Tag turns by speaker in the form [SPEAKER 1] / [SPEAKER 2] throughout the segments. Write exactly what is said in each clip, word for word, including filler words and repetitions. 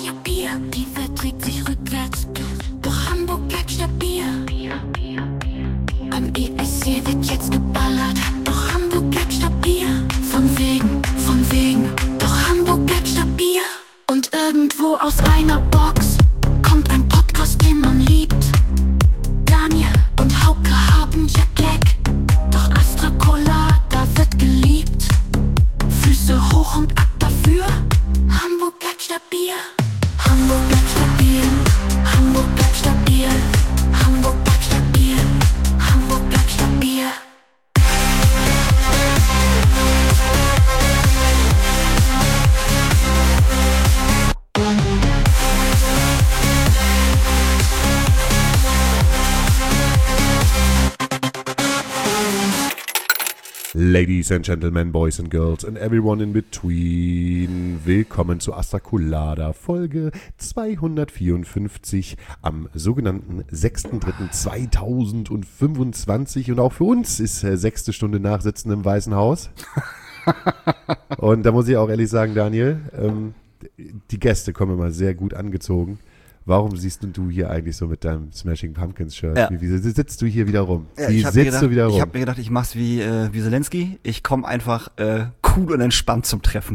[SPEAKER 1] ja Bier, die verträgt sich rückwärts. Doch Hamburg bleibt stabil. Am E S C wird jetzt geballert. Doch Hamburg bleibt stabil. Von wegen, von wegen. Doch Hamburg bleibt stabil. Und irgendwo aus einer Box kommt ein Podcast, den man liebt. Daniel und Hauke haben Jetlag. Doch Astra Colada wird geliebt. Füße hoch und ab dafür. Hamburg bleibt stabil. Hamburg bleibt stabil. Hamburg bleibt stabil. Hamburg bleibt stabil. Hamburg bleibt stabil.
[SPEAKER 2] Ladies and Gentlemen, Boys and Girls and everyone in between. Willkommen zu Astra Colada, Folge zweihundertvierundfünfzig am sogenannten sechster dritter zweitausendfünfundzwanzig. Und auch für uns ist äh, sechste Stunde Nachsitzen im Weißen Haus. Und da muss ich auch ehrlich sagen, Daniel, ähm, die Gäste kommen immer sehr gut angezogen. Warum siehst du hier eigentlich so mit deinem Smashing Pumpkins Shirt?
[SPEAKER 3] Ja.
[SPEAKER 2] Wie, wie sitzt du hier wieder rum?
[SPEAKER 3] Ja,
[SPEAKER 2] wie
[SPEAKER 3] ich hab
[SPEAKER 2] sitzt
[SPEAKER 3] mir gedacht,
[SPEAKER 2] du wieder rum?
[SPEAKER 3] Ich habe mir gedacht, ich mach's wie, äh, wie Zelensky. Ich komme einfach äh, cool und entspannt zum Treffen.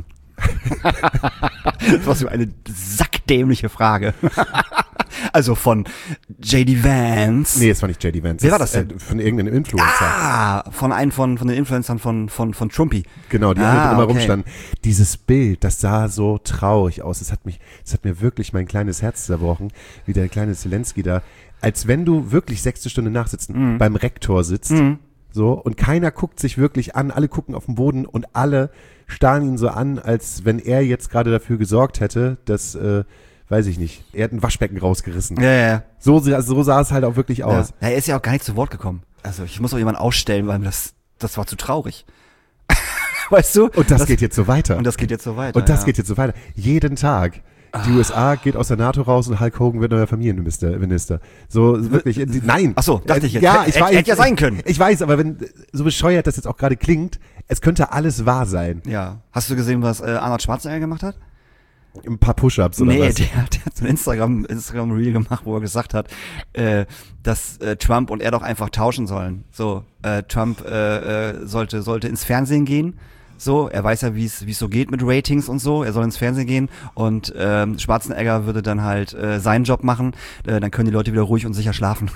[SPEAKER 3] Was für eine sackdämliche Frage. Also von J D Vance.
[SPEAKER 2] Nee, es war nicht J D Vance.
[SPEAKER 3] Wer war das denn?
[SPEAKER 2] Äh, von irgendeinem Influencer.
[SPEAKER 3] Ah, von einem von, von den Influencern von, von, von Trumpy.
[SPEAKER 2] Genau, die
[SPEAKER 3] ah,
[SPEAKER 2] immer
[SPEAKER 3] okay.
[SPEAKER 2] rumstanden. Dieses Bild, das sah so traurig aus. Es hat mich, es hat mir wirklich mein kleines Herz zerbrochen, wie der kleine Zelensky da. Als wenn du wirklich sechste Stunde nachsitzen, mhm. beim Rektor sitzt, mhm. so, und keiner guckt sich wirklich an, alle gucken auf den Boden und alle starren ihn so an, als wenn er jetzt gerade dafür gesorgt hätte, dass, äh, weiß ich nicht, er hat ein Waschbecken rausgerissen.
[SPEAKER 3] Ja, ja, ja.
[SPEAKER 2] So, so sah es halt auch wirklich aus.
[SPEAKER 3] Ja. Ja, er ist ja auch gar nicht zu Wort gekommen. Also ich muss auch jemanden ausstellen, weil das, das war zu traurig. Weißt du?
[SPEAKER 2] Und das, das geht jetzt so weiter.
[SPEAKER 3] Und das geht jetzt so weiter.
[SPEAKER 2] Und das
[SPEAKER 3] ja. geht
[SPEAKER 2] jetzt so weiter. Jeden Tag. Die U S A geht aus der NATO raus und Hulk Hogan wird neuer Familienminister. Minister. So wirklich, nein.
[SPEAKER 3] Ach so, dachte ich jetzt.
[SPEAKER 2] Ja, ich
[SPEAKER 3] Hätt,
[SPEAKER 2] weiß.
[SPEAKER 3] Hätte ja sein können.
[SPEAKER 2] Ich weiß, aber wenn, so bescheuert das jetzt auch gerade klingt, es könnte alles wahr sein.
[SPEAKER 3] Ja. Hast du gesehen, was äh, Arnold Schwarzenegger gemacht hat?
[SPEAKER 2] Ein paar Push-Ups oder
[SPEAKER 3] nee,
[SPEAKER 2] was?
[SPEAKER 3] Nee, der, der hat so ein Instagram, Instagram Reel gemacht, wo er gesagt hat, äh, dass äh, Trump und er doch einfach tauschen sollen. So, äh, Trump äh, äh, sollte sollte ins Fernsehen gehen. So, er weiß ja, wie es wie es so geht mit Ratings und so. Er soll ins Fernsehen gehen und ähm, Schwarzenegger würde dann halt äh, seinen Job machen. Äh, dann können die Leute wieder ruhig und sicher schlafen.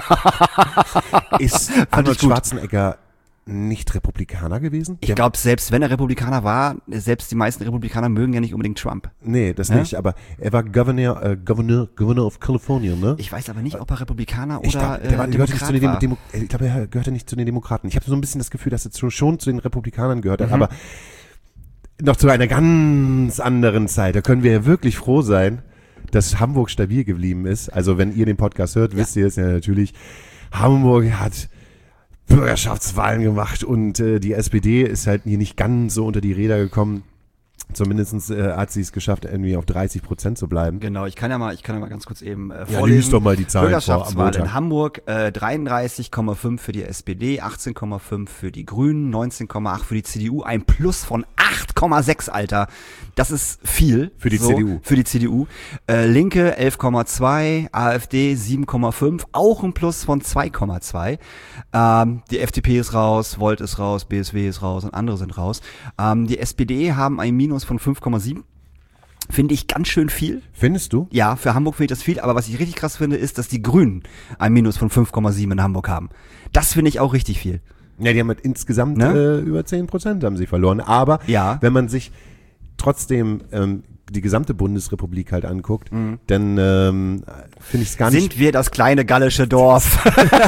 [SPEAKER 2] Ist Arnold Schwarzenegger nicht Republikaner gewesen?
[SPEAKER 3] Ich glaube, selbst wenn er Republikaner war, selbst die meisten Republikaner mögen ja nicht unbedingt Trump.
[SPEAKER 2] Nee, das
[SPEAKER 3] ja?
[SPEAKER 2] nicht, aber er war Governor, äh, Governor, Governor of California, ne?
[SPEAKER 3] Ich weiß aber nicht, ob er Republikaner oder
[SPEAKER 2] ich glaub, der war,
[SPEAKER 3] äh,
[SPEAKER 2] gehörte nicht zu den
[SPEAKER 3] Demokrat
[SPEAKER 2] Demo- Demo- Ich glaube, er gehörte nicht zu den Demokraten. Ich habe so ein bisschen das Gefühl, dass er zu, schon zu den Republikanern gehört hat, mhm. aber noch zu einer ganz anderen Zeit. Da können wir ja wirklich froh sein, dass Hamburg stabil geblieben ist. Also wenn ihr den Podcast hört, ja. wisst ihr es ja natürlich. Hamburg hat Bürgerschaftswahlen gemacht und äh, die S P D ist halt hier nicht ganz so unter die Räder gekommen. Zumindest äh, hat sie es geschafft, irgendwie auf dreißig Prozent zu bleiben.
[SPEAKER 3] Genau, ich kann ja mal, ich kann ja mal ganz kurz eben äh,
[SPEAKER 2] ja, vorlesen. Doch mal die Zahlen
[SPEAKER 3] Bürgerschaftswahl
[SPEAKER 2] vor,
[SPEAKER 3] in Hamburg, äh, dreiunddreißig Komma fünf für die S P D, achtzehn Komma fünf für die Grünen, neunzehn Komma acht für die C D U, ein Plus von acht Komma sechs, Alter. Das ist viel.
[SPEAKER 2] Für die
[SPEAKER 3] so,
[SPEAKER 2] C D U.
[SPEAKER 3] Für die C D U. Äh, Linke elf Komma zwei, AfD sieben Komma fünf, auch ein Plus von zwei Komma zwei. Ähm, die F D P ist raus, Volt ist raus, B S W ist raus und andere sind raus. Ähm, die S P D haben ein Minus von fünf Komma sieben. Finde ich ganz schön viel.
[SPEAKER 2] Findest du?
[SPEAKER 3] Ja, für Hamburg finde ich das viel, aber was ich richtig krass finde, ist, dass die Grünen ein Minus von fünf Komma sieben in Hamburg haben. Das finde ich auch richtig viel.
[SPEAKER 2] Ja, die haben halt insgesamt
[SPEAKER 3] ne?
[SPEAKER 2] äh, über zehn Prozent haben sie verloren. Aber
[SPEAKER 3] ja.
[SPEAKER 2] wenn man sich trotzdem ähm, die gesamte Bundesrepublik halt anguckt, mhm. dann ähm, finde ich es gar nicht...
[SPEAKER 3] Sind wir das kleine gallische Dorf?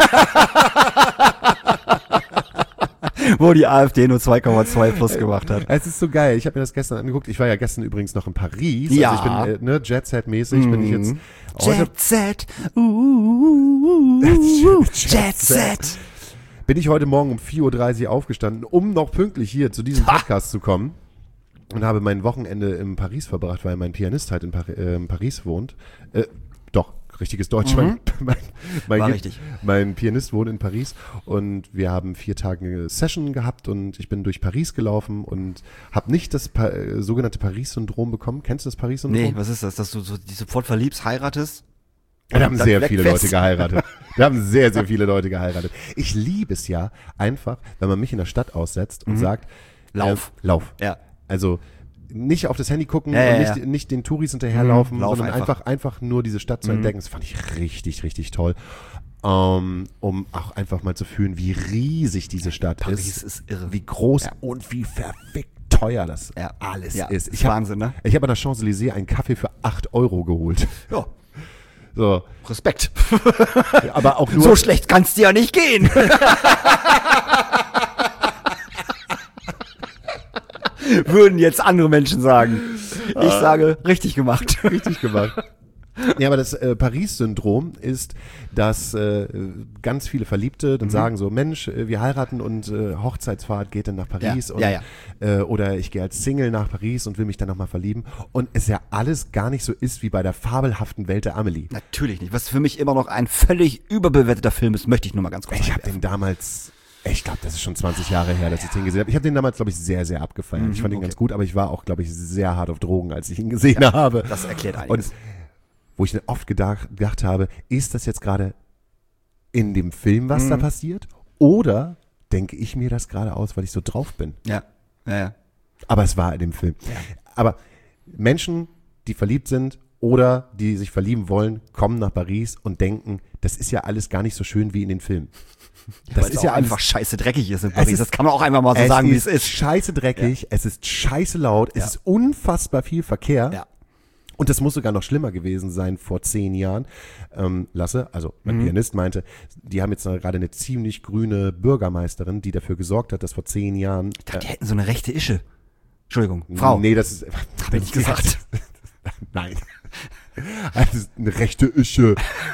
[SPEAKER 3] Wo die AfD nur zwei Komma zwei plus gemacht hat.
[SPEAKER 2] Es ist so geil. Ich habe mir das gestern angeguckt. Ich war ja gestern übrigens noch in Paris.
[SPEAKER 3] Ja.
[SPEAKER 2] Also ich bin, äh, ne, Jet-Set-mäßig mm. bin ich jetzt...
[SPEAKER 3] Jet-Set. Uh, uh, uh, Jet-Set.
[SPEAKER 2] Bin ich heute Morgen um vier Uhr dreißig aufgestanden, um noch pünktlich hier zu diesem Podcast ha. zu kommen. Und habe mein Wochenende in Paris verbracht, weil mein Pianist halt in, Par- äh, in Paris wohnt. Äh, doch, richtiges Deutsch. Mhm. Mein, mein, mein,
[SPEAKER 3] War richtig.
[SPEAKER 2] Mein Pianist wohnt in Paris und wir haben vier Tage eine Session gehabt und ich bin durch Paris gelaufen und habe nicht das pa- äh, sogenannte Paris-Syndrom bekommen. Kennst du das Paris-Syndrom?
[SPEAKER 3] Nee, was ist das? Dass du so dich sofort verliebst, heiratest?
[SPEAKER 2] Da haben
[SPEAKER 3] dann
[SPEAKER 2] sehr
[SPEAKER 3] weg
[SPEAKER 2] viele
[SPEAKER 3] fest.
[SPEAKER 2] Leute geheiratet. Da haben sehr, sehr viele Leute geheiratet. Ich liebe es ja einfach, wenn man mich in der Stadt aussetzt und
[SPEAKER 3] Mhm.
[SPEAKER 2] sagt,
[SPEAKER 3] Lauf.
[SPEAKER 2] Äh, lauf.
[SPEAKER 3] Ja.
[SPEAKER 2] Also nicht auf das Handy gucken
[SPEAKER 3] Ja, ja,
[SPEAKER 2] und nicht,
[SPEAKER 3] ja.
[SPEAKER 2] nicht den Touris hinterherlaufen,
[SPEAKER 3] Mhm, lauf
[SPEAKER 2] sondern
[SPEAKER 3] einfach.
[SPEAKER 2] einfach. einfach nur diese Stadt zu
[SPEAKER 3] Mhm.
[SPEAKER 2] entdecken. Das fand ich richtig, richtig toll. Um, um auch einfach mal zu fühlen, wie riesig diese Stadt
[SPEAKER 3] Paris
[SPEAKER 2] ist,
[SPEAKER 3] ist irre.
[SPEAKER 2] wie groß
[SPEAKER 3] Ja.
[SPEAKER 2] und wie verfickt teuer das
[SPEAKER 3] Ja.
[SPEAKER 2] alles
[SPEAKER 3] Ja,
[SPEAKER 2] ist.
[SPEAKER 3] ist
[SPEAKER 2] Ich hab,
[SPEAKER 3] Wahnsinn, ne?
[SPEAKER 2] Ich habe an der Champs-Élysées einen Kaffee für acht Euro geholt.
[SPEAKER 3] Ja,
[SPEAKER 2] So,
[SPEAKER 3] Respekt.
[SPEAKER 2] aber auch nur
[SPEAKER 3] So schlecht kann's dir ja nicht gehen. Würden jetzt andere Menschen sagen. Ich sage, richtig gemacht.
[SPEAKER 2] richtig gemacht. Ja, aber das äh, Paris-Syndrom ist, dass äh, ganz viele Verliebte dann
[SPEAKER 3] Mhm.
[SPEAKER 2] sagen so, Mensch, äh, wir heiraten und äh, Hochzeitsfahrt geht dann nach Paris
[SPEAKER 3] Ja,
[SPEAKER 2] und,
[SPEAKER 3] ja, ja.
[SPEAKER 2] Äh, oder ich gehe als Single nach Paris und will mich dann nochmal verlieben und es ja alles gar nicht so ist wie bei der fabelhaften Welt der Amelie.
[SPEAKER 3] Natürlich nicht. Was für mich immer noch ein völlig überbewerteter Film ist, möchte ich nur mal ganz kurz
[SPEAKER 2] Ich habe
[SPEAKER 3] einwerfen.
[SPEAKER 2] den damals, ich glaube, das ist schon zwanzig Jahre her, dass ich den gesehen habe. Ich habe den damals, glaube ich, sehr, sehr abgefeiert. ich fand ihn
[SPEAKER 3] okay.
[SPEAKER 2] ganz gut, aber ich war auch, glaube ich, sehr hart auf Drogen, als ich ihn gesehen habe.
[SPEAKER 3] Das erklärt
[SPEAKER 2] Und
[SPEAKER 3] einiges.
[SPEAKER 2] wo ich dann oft gedacht, gedacht habe, ist das jetzt gerade in dem Film, was
[SPEAKER 3] Mhm.
[SPEAKER 2] da passiert? Oder denke ich mir das gerade aus, weil ich so drauf bin?
[SPEAKER 3] Ja, ja, ja.
[SPEAKER 2] Aber es war in dem Film.
[SPEAKER 3] Ja.
[SPEAKER 2] Aber Menschen, die verliebt sind oder die sich verlieben wollen, kommen nach Paris und denken, das ist ja alles gar nicht so schön wie in den Filmen. Das
[SPEAKER 3] Weil es
[SPEAKER 2] ist
[SPEAKER 3] auch
[SPEAKER 2] ja alles
[SPEAKER 3] einfach scheiße dreckig ist in
[SPEAKER 2] Es
[SPEAKER 3] Paris.
[SPEAKER 2] ist-
[SPEAKER 3] Das kann man auch einfach mal so sagen, wie es ist.
[SPEAKER 2] scheiße dreckig, es ist scheiße laut, es
[SPEAKER 3] Ja.
[SPEAKER 2] ist unfassbar viel Verkehr.
[SPEAKER 3] Ja.
[SPEAKER 2] Und das muss sogar noch schlimmer gewesen sein vor zehn Jahren. Ähm, Lasse, also mein
[SPEAKER 3] Mhm.
[SPEAKER 2] Pianist meinte, die haben jetzt noch gerade eine ziemlich grüne Bürgermeisterin, die dafür gesorgt hat, dass vor zehn Jahren.
[SPEAKER 3] Ich dachte, die hätten so eine rechte Ische. Entschuldigung, Frau.
[SPEAKER 2] Nee, das ist.
[SPEAKER 3] Hab ich nicht gesagt.
[SPEAKER 2] Nein. Das ist eine rechte Ische.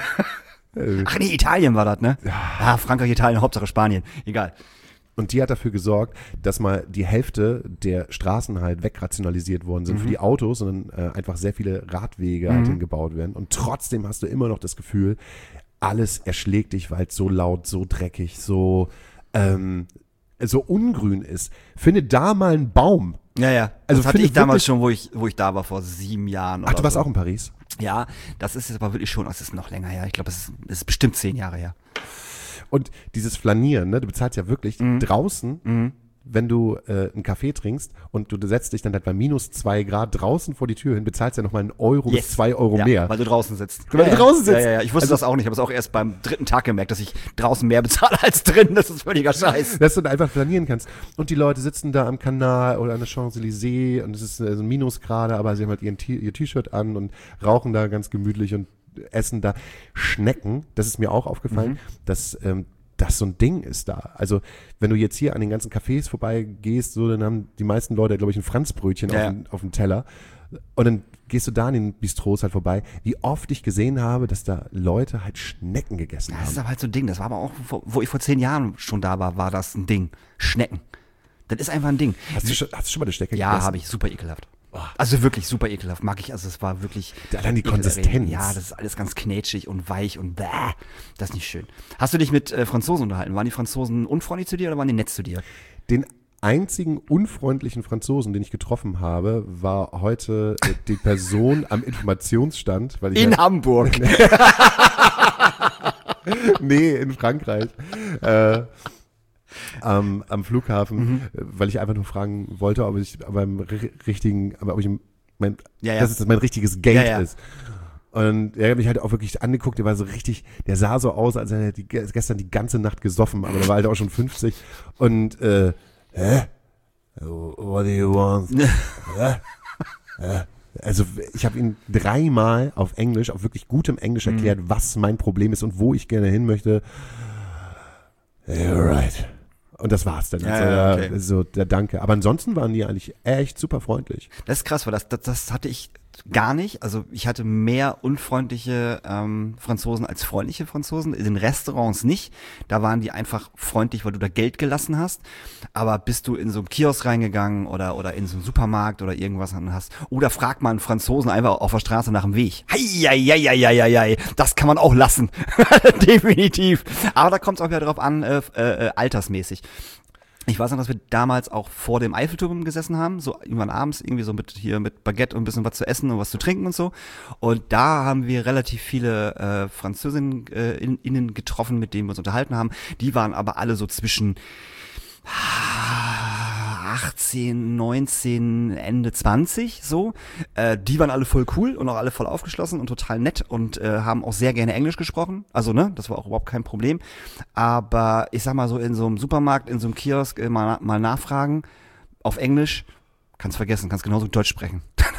[SPEAKER 3] Ach nee, Italien war das, ne? Ja, Frankreich, Italien, Hauptsache Spanien. Egal.
[SPEAKER 2] Und die hat dafür gesorgt, dass mal die Hälfte der Straßen halt wegrationalisiert worden sind
[SPEAKER 3] Mhm.
[SPEAKER 2] für die Autos, sondern äh, einfach sehr viele Radwege halt hingebaut werden. Und trotzdem hast du immer noch das Gefühl, alles erschlägt dich, weil es so laut, so dreckig, so, ähm, so ungrün ist. Finde da mal einen Baum.
[SPEAKER 3] Ja, ja.
[SPEAKER 2] Also
[SPEAKER 3] das hatte
[SPEAKER 2] finde
[SPEAKER 3] ich damals
[SPEAKER 2] wirklich-
[SPEAKER 3] schon, wo ich, wo ich da war, vor sieben Jahren.
[SPEAKER 2] Ach,
[SPEAKER 3] oder
[SPEAKER 2] du warst
[SPEAKER 3] so.
[SPEAKER 2] auch in Paris?
[SPEAKER 3] Ja, das ist jetzt aber wirklich schon, das ist noch länger her. Ich glaube, es ist, es ist bestimmt zehn Jahre her.
[SPEAKER 2] Und dieses Flanieren, ne, du bezahlst ja wirklich draußen, wenn du äh, einen Kaffee trinkst und du setzt dich dann halt bei minus zwei Grad draußen vor die Tür hin, bezahlst ja nochmal einen Euro bis zwei Euro
[SPEAKER 3] ja,
[SPEAKER 2] mehr.
[SPEAKER 3] Weil du draußen sitzt.
[SPEAKER 2] Weil du
[SPEAKER 3] ja,
[SPEAKER 2] draußen
[SPEAKER 3] ja.
[SPEAKER 2] sitzt.
[SPEAKER 3] Ja, ja, ja. Ich wusste
[SPEAKER 2] Also-
[SPEAKER 3] das auch nicht. Ich habe es auch erst beim dritten Tag gemerkt, dass ich draußen mehr bezahle als drin. Das ist völliger Scheiß.
[SPEAKER 2] Dass du dann einfach flanieren kannst. Und die Leute sitzen da am Kanal oder an der Champs-Élysées und es ist äh, so ein Minusgrade, aber sie haben halt ihren T- ihr T-Shirt an und rauchen da ganz gemütlich und essen da Schnecken. Das ist mir auch aufgefallen,
[SPEAKER 3] Mhm.
[SPEAKER 2] dass ähm, das so ein Ding ist da. Also wenn du jetzt hier an den ganzen Cafés vorbeigehst, so, dann haben die meisten Leute, glaube ich, ein Franzbrötchen
[SPEAKER 3] Ja,
[SPEAKER 2] auf,
[SPEAKER 3] ja.
[SPEAKER 2] dem, auf dem Teller. Und dann gehst du da an den Bistros halt vorbei. Wie oft ich gesehen habe, dass da Leute halt Schnecken gegessen
[SPEAKER 3] Das ist
[SPEAKER 2] haben.
[SPEAKER 3] aber halt so ein Ding. Das war aber auch, wo- wo ich vor zehn Jahren schon da war, war das ein Ding. Schnecken. Das ist einfach ein Ding.
[SPEAKER 2] Hast du schon, hast du schon mal eine Schnecke
[SPEAKER 3] Ja,
[SPEAKER 2] gegessen?
[SPEAKER 3] habe ich. Super ekelhaft. Also wirklich super ekelhaft. Mag ich. Also es war wirklich.
[SPEAKER 2] Allein die
[SPEAKER 3] ekelerregend.
[SPEAKER 2] Konsistenz.
[SPEAKER 3] Ja, das ist alles ganz knetschig und weich und bäh. Das ist nicht schön. Hast du dich mit äh, Franzosen unterhalten? Waren die Franzosen unfreundlich zu dir oder waren die nett zu dir?
[SPEAKER 2] Den einzigen unfreundlichen Franzosen, den ich getroffen habe, war heute äh, die Person am Informationsstand. Weil ich
[SPEAKER 3] In
[SPEAKER 2] ja,
[SPEAKER 3] Hamburg.
[SPEAKER 2] nee, in Frankreich. Äh, am, am Flughafen,
[SPEAKER 3] Mhm.
[SPEAKER 2] äh, weil ich einfach nur fragen wollte, ob ich beim ri- richtigen, aber ob ich mein,
[SPEAKER 3] Ja, ja.
[SPEAKER 2] dass es mein richtiges Geld
[SPEAKER 3] Ja, ja.
[SPEAKER 2] ist. Und er hat mich halt auch wirklich angeguckt, der war so richtig, der sah so aus, als hätte er die, gestern die ganze Nacht gesoffen, aber der war halt auch schon fünfzig. Und, äh, hä? What do you want? Hä? Hä? Also ich habe ihm dreimal auf Englisch, auf wirklich gutem Englisch erklärt,
[SPEAKER 3] Mhm.
[SPEAKER 2] was mein Problem ist und wo ich gerne hin möchte. You're right. Und das war's dann.
[SPEAKER 3] Ja,
[SPEAKER 2] also,
[SPEAKER 3] ja,
[SPEAKER 2] ja,
[SPEAKER 3] okay.
[SPEAKER 2] so, der Danke. Aber ansonsten waren die eigentlich echt super freundlich.
[SPEAKER 3] Das ist krass, weil das, das, das hatte ich gar nicht. Also ich hatte mehr unfreundliche ähm, Franzosen als freundliche Franzosen. In den Restaurants nicht. Da waren die einfach freundlich, weil du da Geld gelassen hast. Aber bist du in so einen Kiosk reingegangen oder oder in so einen Supermarkt oder irgendwas und hast, oder fragt mal einen Franzosen einfach auf der Straße nach dem Weg. Heieieiei, das kann man auch lassen. Definitiv. Aber da kommt es auch wieder drauf an, äh, äh, altersmäßig. Ich weiß noch, dass wir damals auch vor dem Eiffelturm gesessen haben, so irgendwann abends irgendwie so mit hier mit Baguette und ein bisschen was zu essen und was zu trinken und so. Und da haben wir relativ viele äh, Französinnen äh, in, innen getroffen, mit denen wir uns unterhalten haben. Die waren aber alle so zwischen achtzehn, neunzehn, Ende zwanzig, so. Äh, die waren alle voll cool und auch alle voll aufgeschlossen und total nett und äh, haben auch sehr gerne Englisch gesprochen. Also, ne, das war auch überhaupt kein Problem. Aber ich sag mal so, in so einem Supermarkt, in so einem Kiosk äh, mal, mal nachfragen auf Englisch, kannst vergessen, kannst genauso Deutsch sprechen.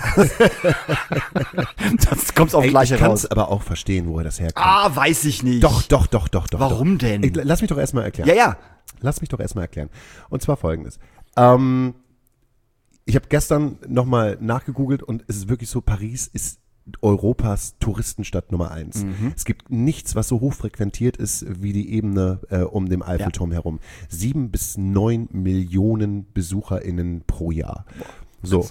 [SPEAKER 3] Das kommt aufs Gleiche raus.
[SPEAKER 2] Ich kann es aber auch verstehen, woher das herkommt.
[SPEAKER 3] Ah, weiß ich nicht.
[SPEAKER 2] Doch, doch, doch, doch, doch.
[SPEAKER 3] Warum
[SPEAKER 2] doch.
[SPEAKER 3] denn?
[SPEAKER 2] Ich, lass mich doch erstmal erklären.
[SPEAKER 3] Ja, ja.
[SPEAKER 2] Lass mich doch erstmal erklären. Und zwar folgendes. Ähm, ich habe gestern nochmal nachgegoogelt und es ist wirklich so, Paris ist Europas Touristenstadt Nummer eins. Mhm. Es gibt nichts, was so hoch frequentiert ist wie die Ebene äh, um den Eiffelturm ja. herum. Sieben bis neun Millionen BesucherInnen pro Jahr. Boah, so.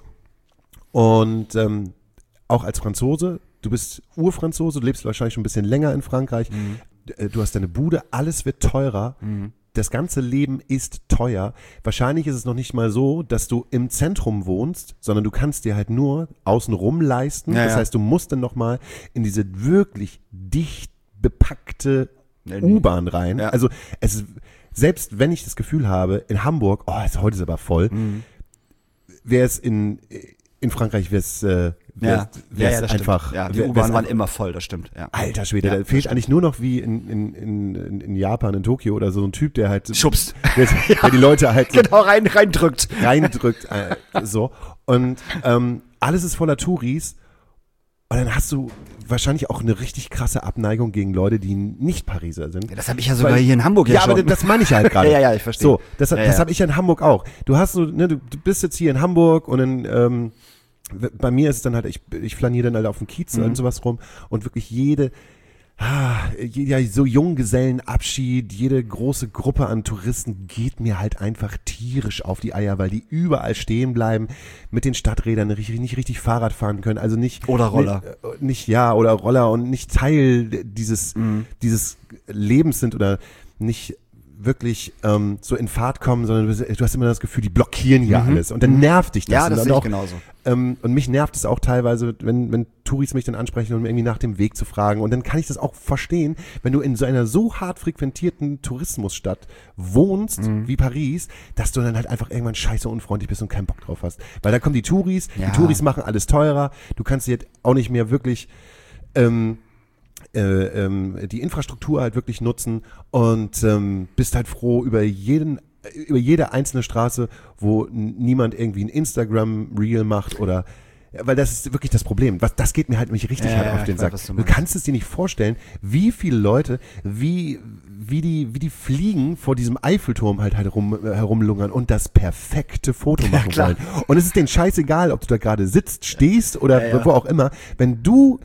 [SPEAKER 2] Und ähm, auch als Franzose, du bist Urfranzose, du lebst wahrscheinlich schon ein bisschen länger in Frankreich, mhm. du hast deine Bude, alles wird teurer. Mhm. Das ganze Leben ist teuer. Wahrscheinlich ist es noch nicht mal so, dass du im Zentrum wohnst, sondern du kannst dir halt nur außenrum leisten.
[SPEAKER 3] Ja,
[SPEAKER 2] das
[SPEAKER 3] ja.
[SPEAKER 2] heißt, du musst dann nochmal in diese wirklich dicht bepackte U-Bahn rein.
[SPEAKER 3] Ja.
[SPEAKER 2] Also es ist, selbst wenn ich das Gefühl habe, in Hamburg, oh, jetzt, heute ist aber voll, mhm. wäre es in, in Frankreich, wäre es äh,
[SPEAKER 3] Ja, ja, ja, das
[SPEAKER 2] einfach.
[SPEAKER 3] Stimmt. Ja, die
[SPEAKER 2] wär,
[SPEAKER 3] U-Bahn waren immer voll, das stimmt. Ja.
[SPEAKER 2] Alter Schwede,
[SPEAKER 3] Ja,
[SPEAKER 2] da fehlt eigentlich nur noch wie in, in, in, in Japan, in Tokio oder so ein Typ, der halt
[SPEAKER 3] schubst,
[SPEAKER 2] der, der die Leute halt so
[SPEAKER 3] genau rein reindrückt,
[SPEAKER 2] reindrückt, äh, so und ähm, alles ist voller Touris und dann hast du wahrscheinlich auch eine richtig krasse Abneigung gegen Leute, die nicht Pariser sind.
[SPEAKER 3] Ja, das habe ich ja sogar
[SPEAKER 2] Weil,
[SPEAKER 3] hier in Hamburg ja,
[SPEAKER 2] ja
[SPEAKER 3] schon.
[SPEAKER 2] aber das meine ich halt gerade.
[SPEAKER 3] ja, ja, ich verstehe.
[SPEAKER 2] So, das,
[SPEAKER 3] ja,
[SPEAKER 2] das
[SPEAKER 3] ja.
[SPEAKER 2] habe ich ja in Hamburg auch. Du hast so, ne, du, du bist jetzt hier in Hamburg und in ähm, bei mir ist es dann halt, ich, ich flaniere dann halt auf dem Kiez mhm. und sowas rum und wirklich jede, ah, ja, so Junggesellenabschied, jede große Gruppe an Touristen geht mir halt einfach tierisch auf die Eier, weil die überall stehen bleiben, mit den Stadträdern nicht, nicht richtig Fahrrad fahren können, also nicht.
[SPEAKER 3] Oder Roller.
[SPEAKER 2] Nicht, nicht ja, oder Roller und nicht Teil dieses, mhm. dieses Lebens sind oder nicht wirklich ähm, so in Fahrt kommen, sondern du, du hast immer das Gefühl, die blockieren hier mhm. alles und dann nervt dich das.
[SPEAKER 3] Ja, das
[SPEAKER 2] und
[SPEAKER 3] sehe ich
[SPEAKER 2] auch,
[SPEAKER 3] genauso.
[SPEAKER 2] Ähm, und mich nervt es auch teilweise, wenn, wenn Touris mich dann ansprechen und mir irgendwie nach dem Weg zu fragen und dann kann ich das auch verstehen, wenn du in so einer so hart frequentierten Tourismusstadt wohnst, mhm. wie Paris, dass du dann halt einfach irgendwann scheiße unfreundlich bist und keinen Bock drauf hast. Weil da kommen die Touris, ja. die Touris machen alles teurer, du kannst jetzt auch nicht mehr wirklich ähm, Äh, ähm, die Infrastruktur halt wirklich nutzen und ähm, bist halt froh über jeden, über jede einzelne Straße, wo n- niemand irgendwie ein Instagram-Reel macht oder, weil das ist wirklich das Problem. Was, das geht mir halt mich richtig
[SPEAKER 3] ja,
[SPEAKER 2] hart
[SPEAKER 3] ja,
[SPEAKER 2] auf den
[SPEAKER 3] weiß,
[SPEAKER 2] Sack.
[SPEAKER 3] was du
[SPEAKER 2] Du
[SPEAKER 3] meinst.
[SPEAKER 2] kannst es dir nicht vorstellen, wie viele Leute, wie, wie die, wie die fliegen vor diesem Eiffelturm halt, halt herum, äh, herumlungern und das perfekte Foto machen
[SPEAKER 3] klar.
[SPEAKER 2] wollen. Und es ist denen scheißegal, ob du da gerade sitzt, stehst oder
[SPEAKER 3] Ja, ja.
[SPEAKER 2] wo auch immer. Wenn du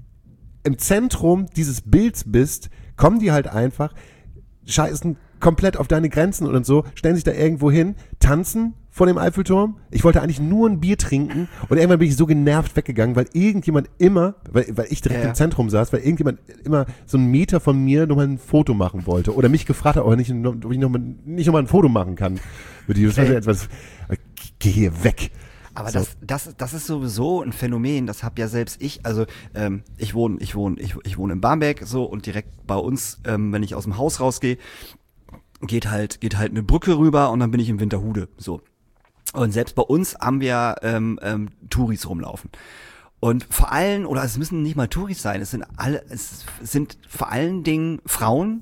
[SPEAKER 2] im Zentrum dieses Bilds bist, kommen die halt einfach, scheißen komplett auf deine Grenzen und so, stellen sich da irgendwo hin, tanzen vor dem Eiffelturm. Ich wollte eigentlich nur ein Bier trinken und irgendwann bin ich so genervt weggegangen, weil irgendjemand immer, weil, weil ich direkt
[SPEAKER 3] Ja, ja.
[SPEAKER 2] im Zentrum saß, weil irgendjemand immer so einen Meter von mir nochmal ein Foto machen wollte oder mich gefragt hat, ob, nicht, ob ich nochmal nicht noch mal ein Foto machen kann. Mit dir. Das war so etwas, geh hier weg.
[SPEAKER 3] Aber
[SPEAKER 2] So.
[SPEAKER 3] das, das, das ist sowieso ein Phänomen, das hab ja selbst ich, also ähm, ich wohne, ich wohne, ich, ich wohne in Barmbek so und direkt bei uns, ähm, wenn ich aus dem Haus rausgehe, geht halt, geht halt eine Brücke rüber und dann bin ich in Winterhude. So. Und selbst bei uns haben wir ähm, ähm, Touris rumlaufen. Und vor allem, oder es müssen nicht mal Touris sein, es sind alle, es sind vor allen Dingen Frauen,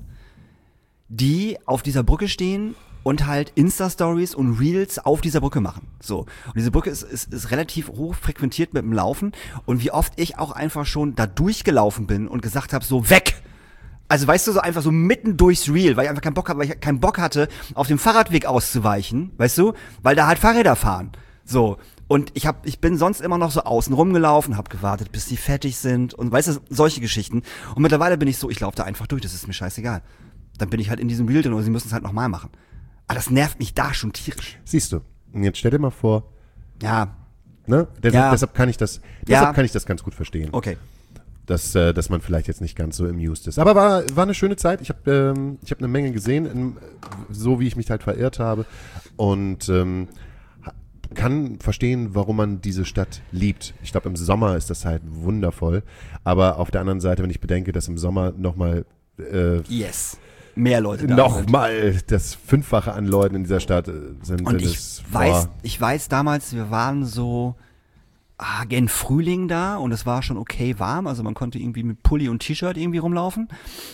[SPEAKER 3] die auf dieser Brücke stehen und halt Insta-Stories und Reels auf dieser Brücke machen. So. Und diese Brücke ist, ist, ist relativ hoch frequentiert mit dem Laufen. Und wie oft ich auch einfach schon da durchgelaufen bin und gesagt habe, so weg! Also weißt du, so einfach so mitten durchs Reel, weil ich einfach keinen Bock habe, weil ich keinen Bock hatte, auf dem Fahrradweg auszuweichen, weißt du? Weil da halt Fahrräder fahren. So. Und ich hab, ich bin sonst immer noch so außen rumgelaufen, habe gewartet, bis die fertig sind und weißt du, solche Geschichten. Und mittlerweile bin ich so, ich laufe da einfach durch, das ist mir scheißegal. Dann bin ich halt in diesem Reel drin und sie müssen es halt nochmal machen. Aber das nervt mich da schon tierisch.
[SPEAKER 2] Siehst du, und jetzt stell dir mal vor,
[SPEAKER 3] Ja,
[SPEAKER 2] ne? Deshalb,
[SPEAKER 3] Ja.
[SPEAKER 2] deshalb kann ich das,
[SPEAKER 3] Ja.
[SPEAKER 2] deshalb kann ich das ganz gut verstehen.
[SPEAKER 3] okay.
[SPEAKER 2] Dass, äh, dass man vielleicht jetzt nicht ganz so amused ist. Aber war, war eine schöne Zeit. Ich habe ähm, ich hab eine Menge gesehen, in, so wie ich mich halt verirrt habe. Und ähm, ha- kann verstehen, warum man diese Stadt liebt. Ich glaube, im Sommer ist das halt wundervoll. Aber auf der anderen Seite, wenn ich bedenke, dass im Sommer nochmal äh,
[SPEAKER 3] Yes. Mehr Leute da sind.
[SPEAKER 2] nochmal das Fünffache an Leuten in dieser Stadt äh, sind.
[SPEAKER 3] Und
[SPEAKER 2] sind
[SPEAKER 3] ich
[SPEAKER 2] es,
[SPEAKER 3] weiß,
[SPEAKER 2] boah,
[SPEAKER 3] ich weiß damals, wir waren so ah, gen Frühling da und es war schon okay warm, also man konnte irgendwie mit Pulli und T-Shirt irgendwie rumlaufen.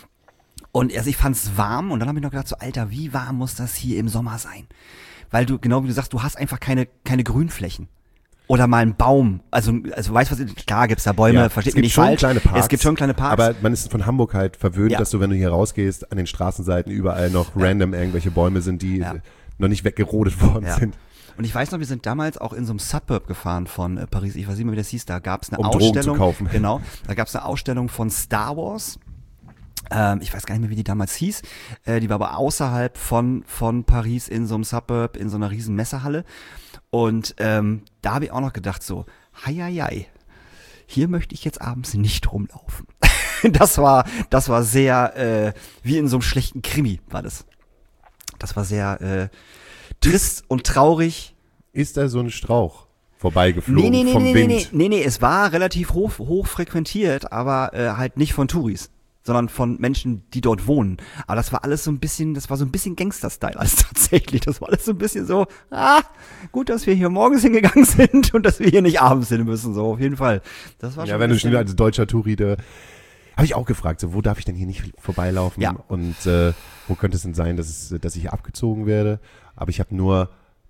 [SPEAKER 3] Und also ich fand's warm und dann habe ich noch gedacht so, Alter, wie warm muss das hier im Sommer sein? Weil du, genau wie du sagst, du hast einfach keine, keine Grünflächen. Oder mal einen Baum. Also, also weißt du was, klar gibt's da Bäume,
[SPEAKER 2] ja,
[SPEAKER 3] versteht
[SPEAKER 2] es
[SPEAKER 3] mich
[SPEAKER 2] gibt
[SPEAKER 3] nicht
[SPEAKER 2] schon
[SPEAKER 3] falsch.
[SPEAKER 2] kleine Parks,
[SPEAKER 3] Es gibt schon kleine Parks.
[SPEAKER 2] aber man ist von Hamburg halt verwöhnt,
[SPEAKER 3] Ja.
[SPEAKER 2] dass du, wenn du hier rausgehst, an den Straßenseiten überall noch random irgendwelche Bäume sind, die
[SPEAKER 3] Ja.
[SPEAKER 2] äh, noch nicht weggerodet worden
[SPEAKER 3] Ja.
[SPEAKER 2] sind.
[SPEAKER 3] Und ich weiß noch, wir sind damals auch in so einem Suburb gefahren von äh, Paris. Ich weiß nicht mehr, wie das hieß. Da gab's eine
[SPEAKER 2] Um Drogen
[SPEAKER 3] Ausstellung.
[SPEAKER 2] zu kaufen.
[SPEAKER 3] Genau. Da gab's eine Ausstellung von Star Wars. Ähm, ich weiß gar nicht mehr, wie die damals hieß. Äh, die war aber außerhalb von von Paris in so einem Suburb, in so einer riesen Messehalle. Und ähm, da habe ich auch noch gedacht so, hei, hei, hei, hier möchte ich jetzt abends nicht rumlaufen. das war, das war sehr, äh, wie in so einem schlechten Krimi war das. Das war sehr äh, trist und traurig.
[SPEAKER 2] Ist da so ein Strauch vorbeigeflogen
[SPEAKER 3] Nee, nee, nee,
[SPEAKER 2] vom
[SPEAKER 3] nee,
[SPEAKER 2] Wind?
[SPEAKER 3] nee, nee, nee, nee, es war relativ hoch, hoch frequentiert, aber äh, halt nicht von Touris, sondern von Menschen, die dort wohnen. Aber das war alles so ein bisschen, das war so ein bisschen Gangster-Style als tatsächlich. Das war alles so ein bisschen so, ah, gut, dass wir hier morgens hingegangen sind und dass wir hier nicht abends hin müssen, so auf jeden Fall. Das war schon
[SPEAKER 2] Ja,
[SPEAKER 3] ein
[SPEAKER 2] wenn du
[SPEAKER 3] bisschen-
[SPEAKER 2] schon als deutscher Touri, da habe ich auch gefragt, so, wo darf ich denn hier nicht vorbeilaufen?
[SPEAKER 3] Ja.
[SPEAKER 2] Und äh, wo könnte es denn sein, dass, es, dass ich hier abgezogen werde? Aber ich habe nur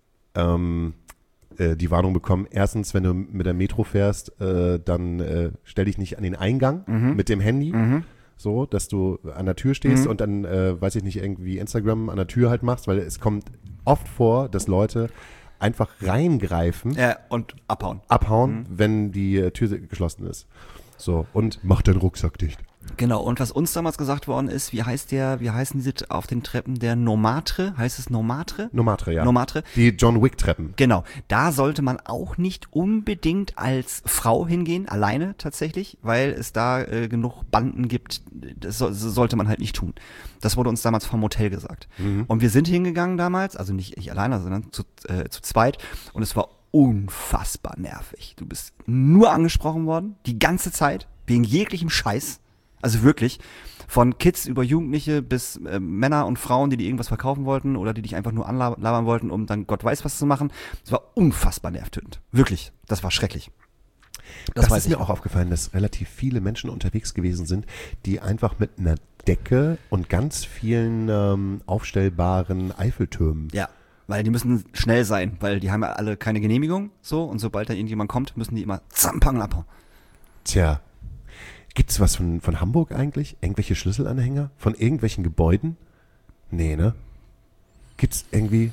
[SPEAKER 2] ähm, äh, die Warnung bekommen, erstens, wenn du mit der Metro fährst, äh, dann äh, stell dich nicht an den Eingang
[SPEAKER 3] Mhm.
[SPEAKER 2] mit dem Handy, so, dass du an der Tür stehst
[SPEAKER 3] Mhm.
[SPEAKER 2] und dann, äh, weiß ich nicht, irgendwie Instagram an der Tür halt machst, weil es kommt oft vor, dass Leute einfach reingreifen,
[SPEAKER 3] Ja, und abhauen.
[SPEAKER 2] abhauen,
[SPEAKER 3] Mhm.
[SPEAKER 2] wenn die äh, Tür geschlossen ist. So, und mach deinen Rucksack dicht.
[SPEAKER 3] Genau, und was uns damals gesagt worden ist, wie heißt der, wie heißen diese auf den Treppen, der Nomatre, heißt es Nomatre?
[SPEAKER 2] Nomatre, ja.
[SPEAKER 3] Nomatre.
[SPEAKER 2] Die John Wick-Treppen.
[SPEAKER 3] Genau, da sollte man auch nicht unbedingt als Frau hingehen, alleine tatsächlich, weil es da äh, genug Banden gibt, das, so, das sollte man halt nicht tun. Das wurde uns damals vom Hotel gesagt.
[SPEAKER 2] Mhm.
[SPEAKER 3] Und wir sind hingegangen damals, also nicht ich alleine, sondern zu, äh, zu zweit und es war unfassbar nervig. Du bist nur angesprochen worden, die ganze Zeit, wegen jeglichem Scheiß. Also wirklich, von Kids über Jugendliche bis äh, Männer und Frauen, die dir irgendwas verkaufen wollten oder die dich einfach nur anlabern wollten, um dann Gott weiß was zu machen. Es war unfassbar nervtötend. Wirklich, das war schrecklich.
[SPEAKER 2] Das,
[SPEAKER 3] weiß
[SPEAKER 2] ist mir
[SPEAKER 3] ich
[SPEAKER 2] auch aufgefallen, dass relativ viele Menschen unterwegs gewesen sind, die einfach mit einer Decke und ganz vielen ähm, aufstellbaren Eiffeltürmen.
[SPEAKER 3] Ja, weil die müssen schnell sein, weil die haben ja alle keine Genehmigung, so, und sobald da irgendjemand kommt, müssen die immer zampang abhauen.
[SPEAKER 2] Tja, gibt's was von, von Hamburg eigentlich? Irgendwelche Schlüsselanhänger? Von irgendwelchen Gebäuden? Nee, ne? Gibt's irgendwie...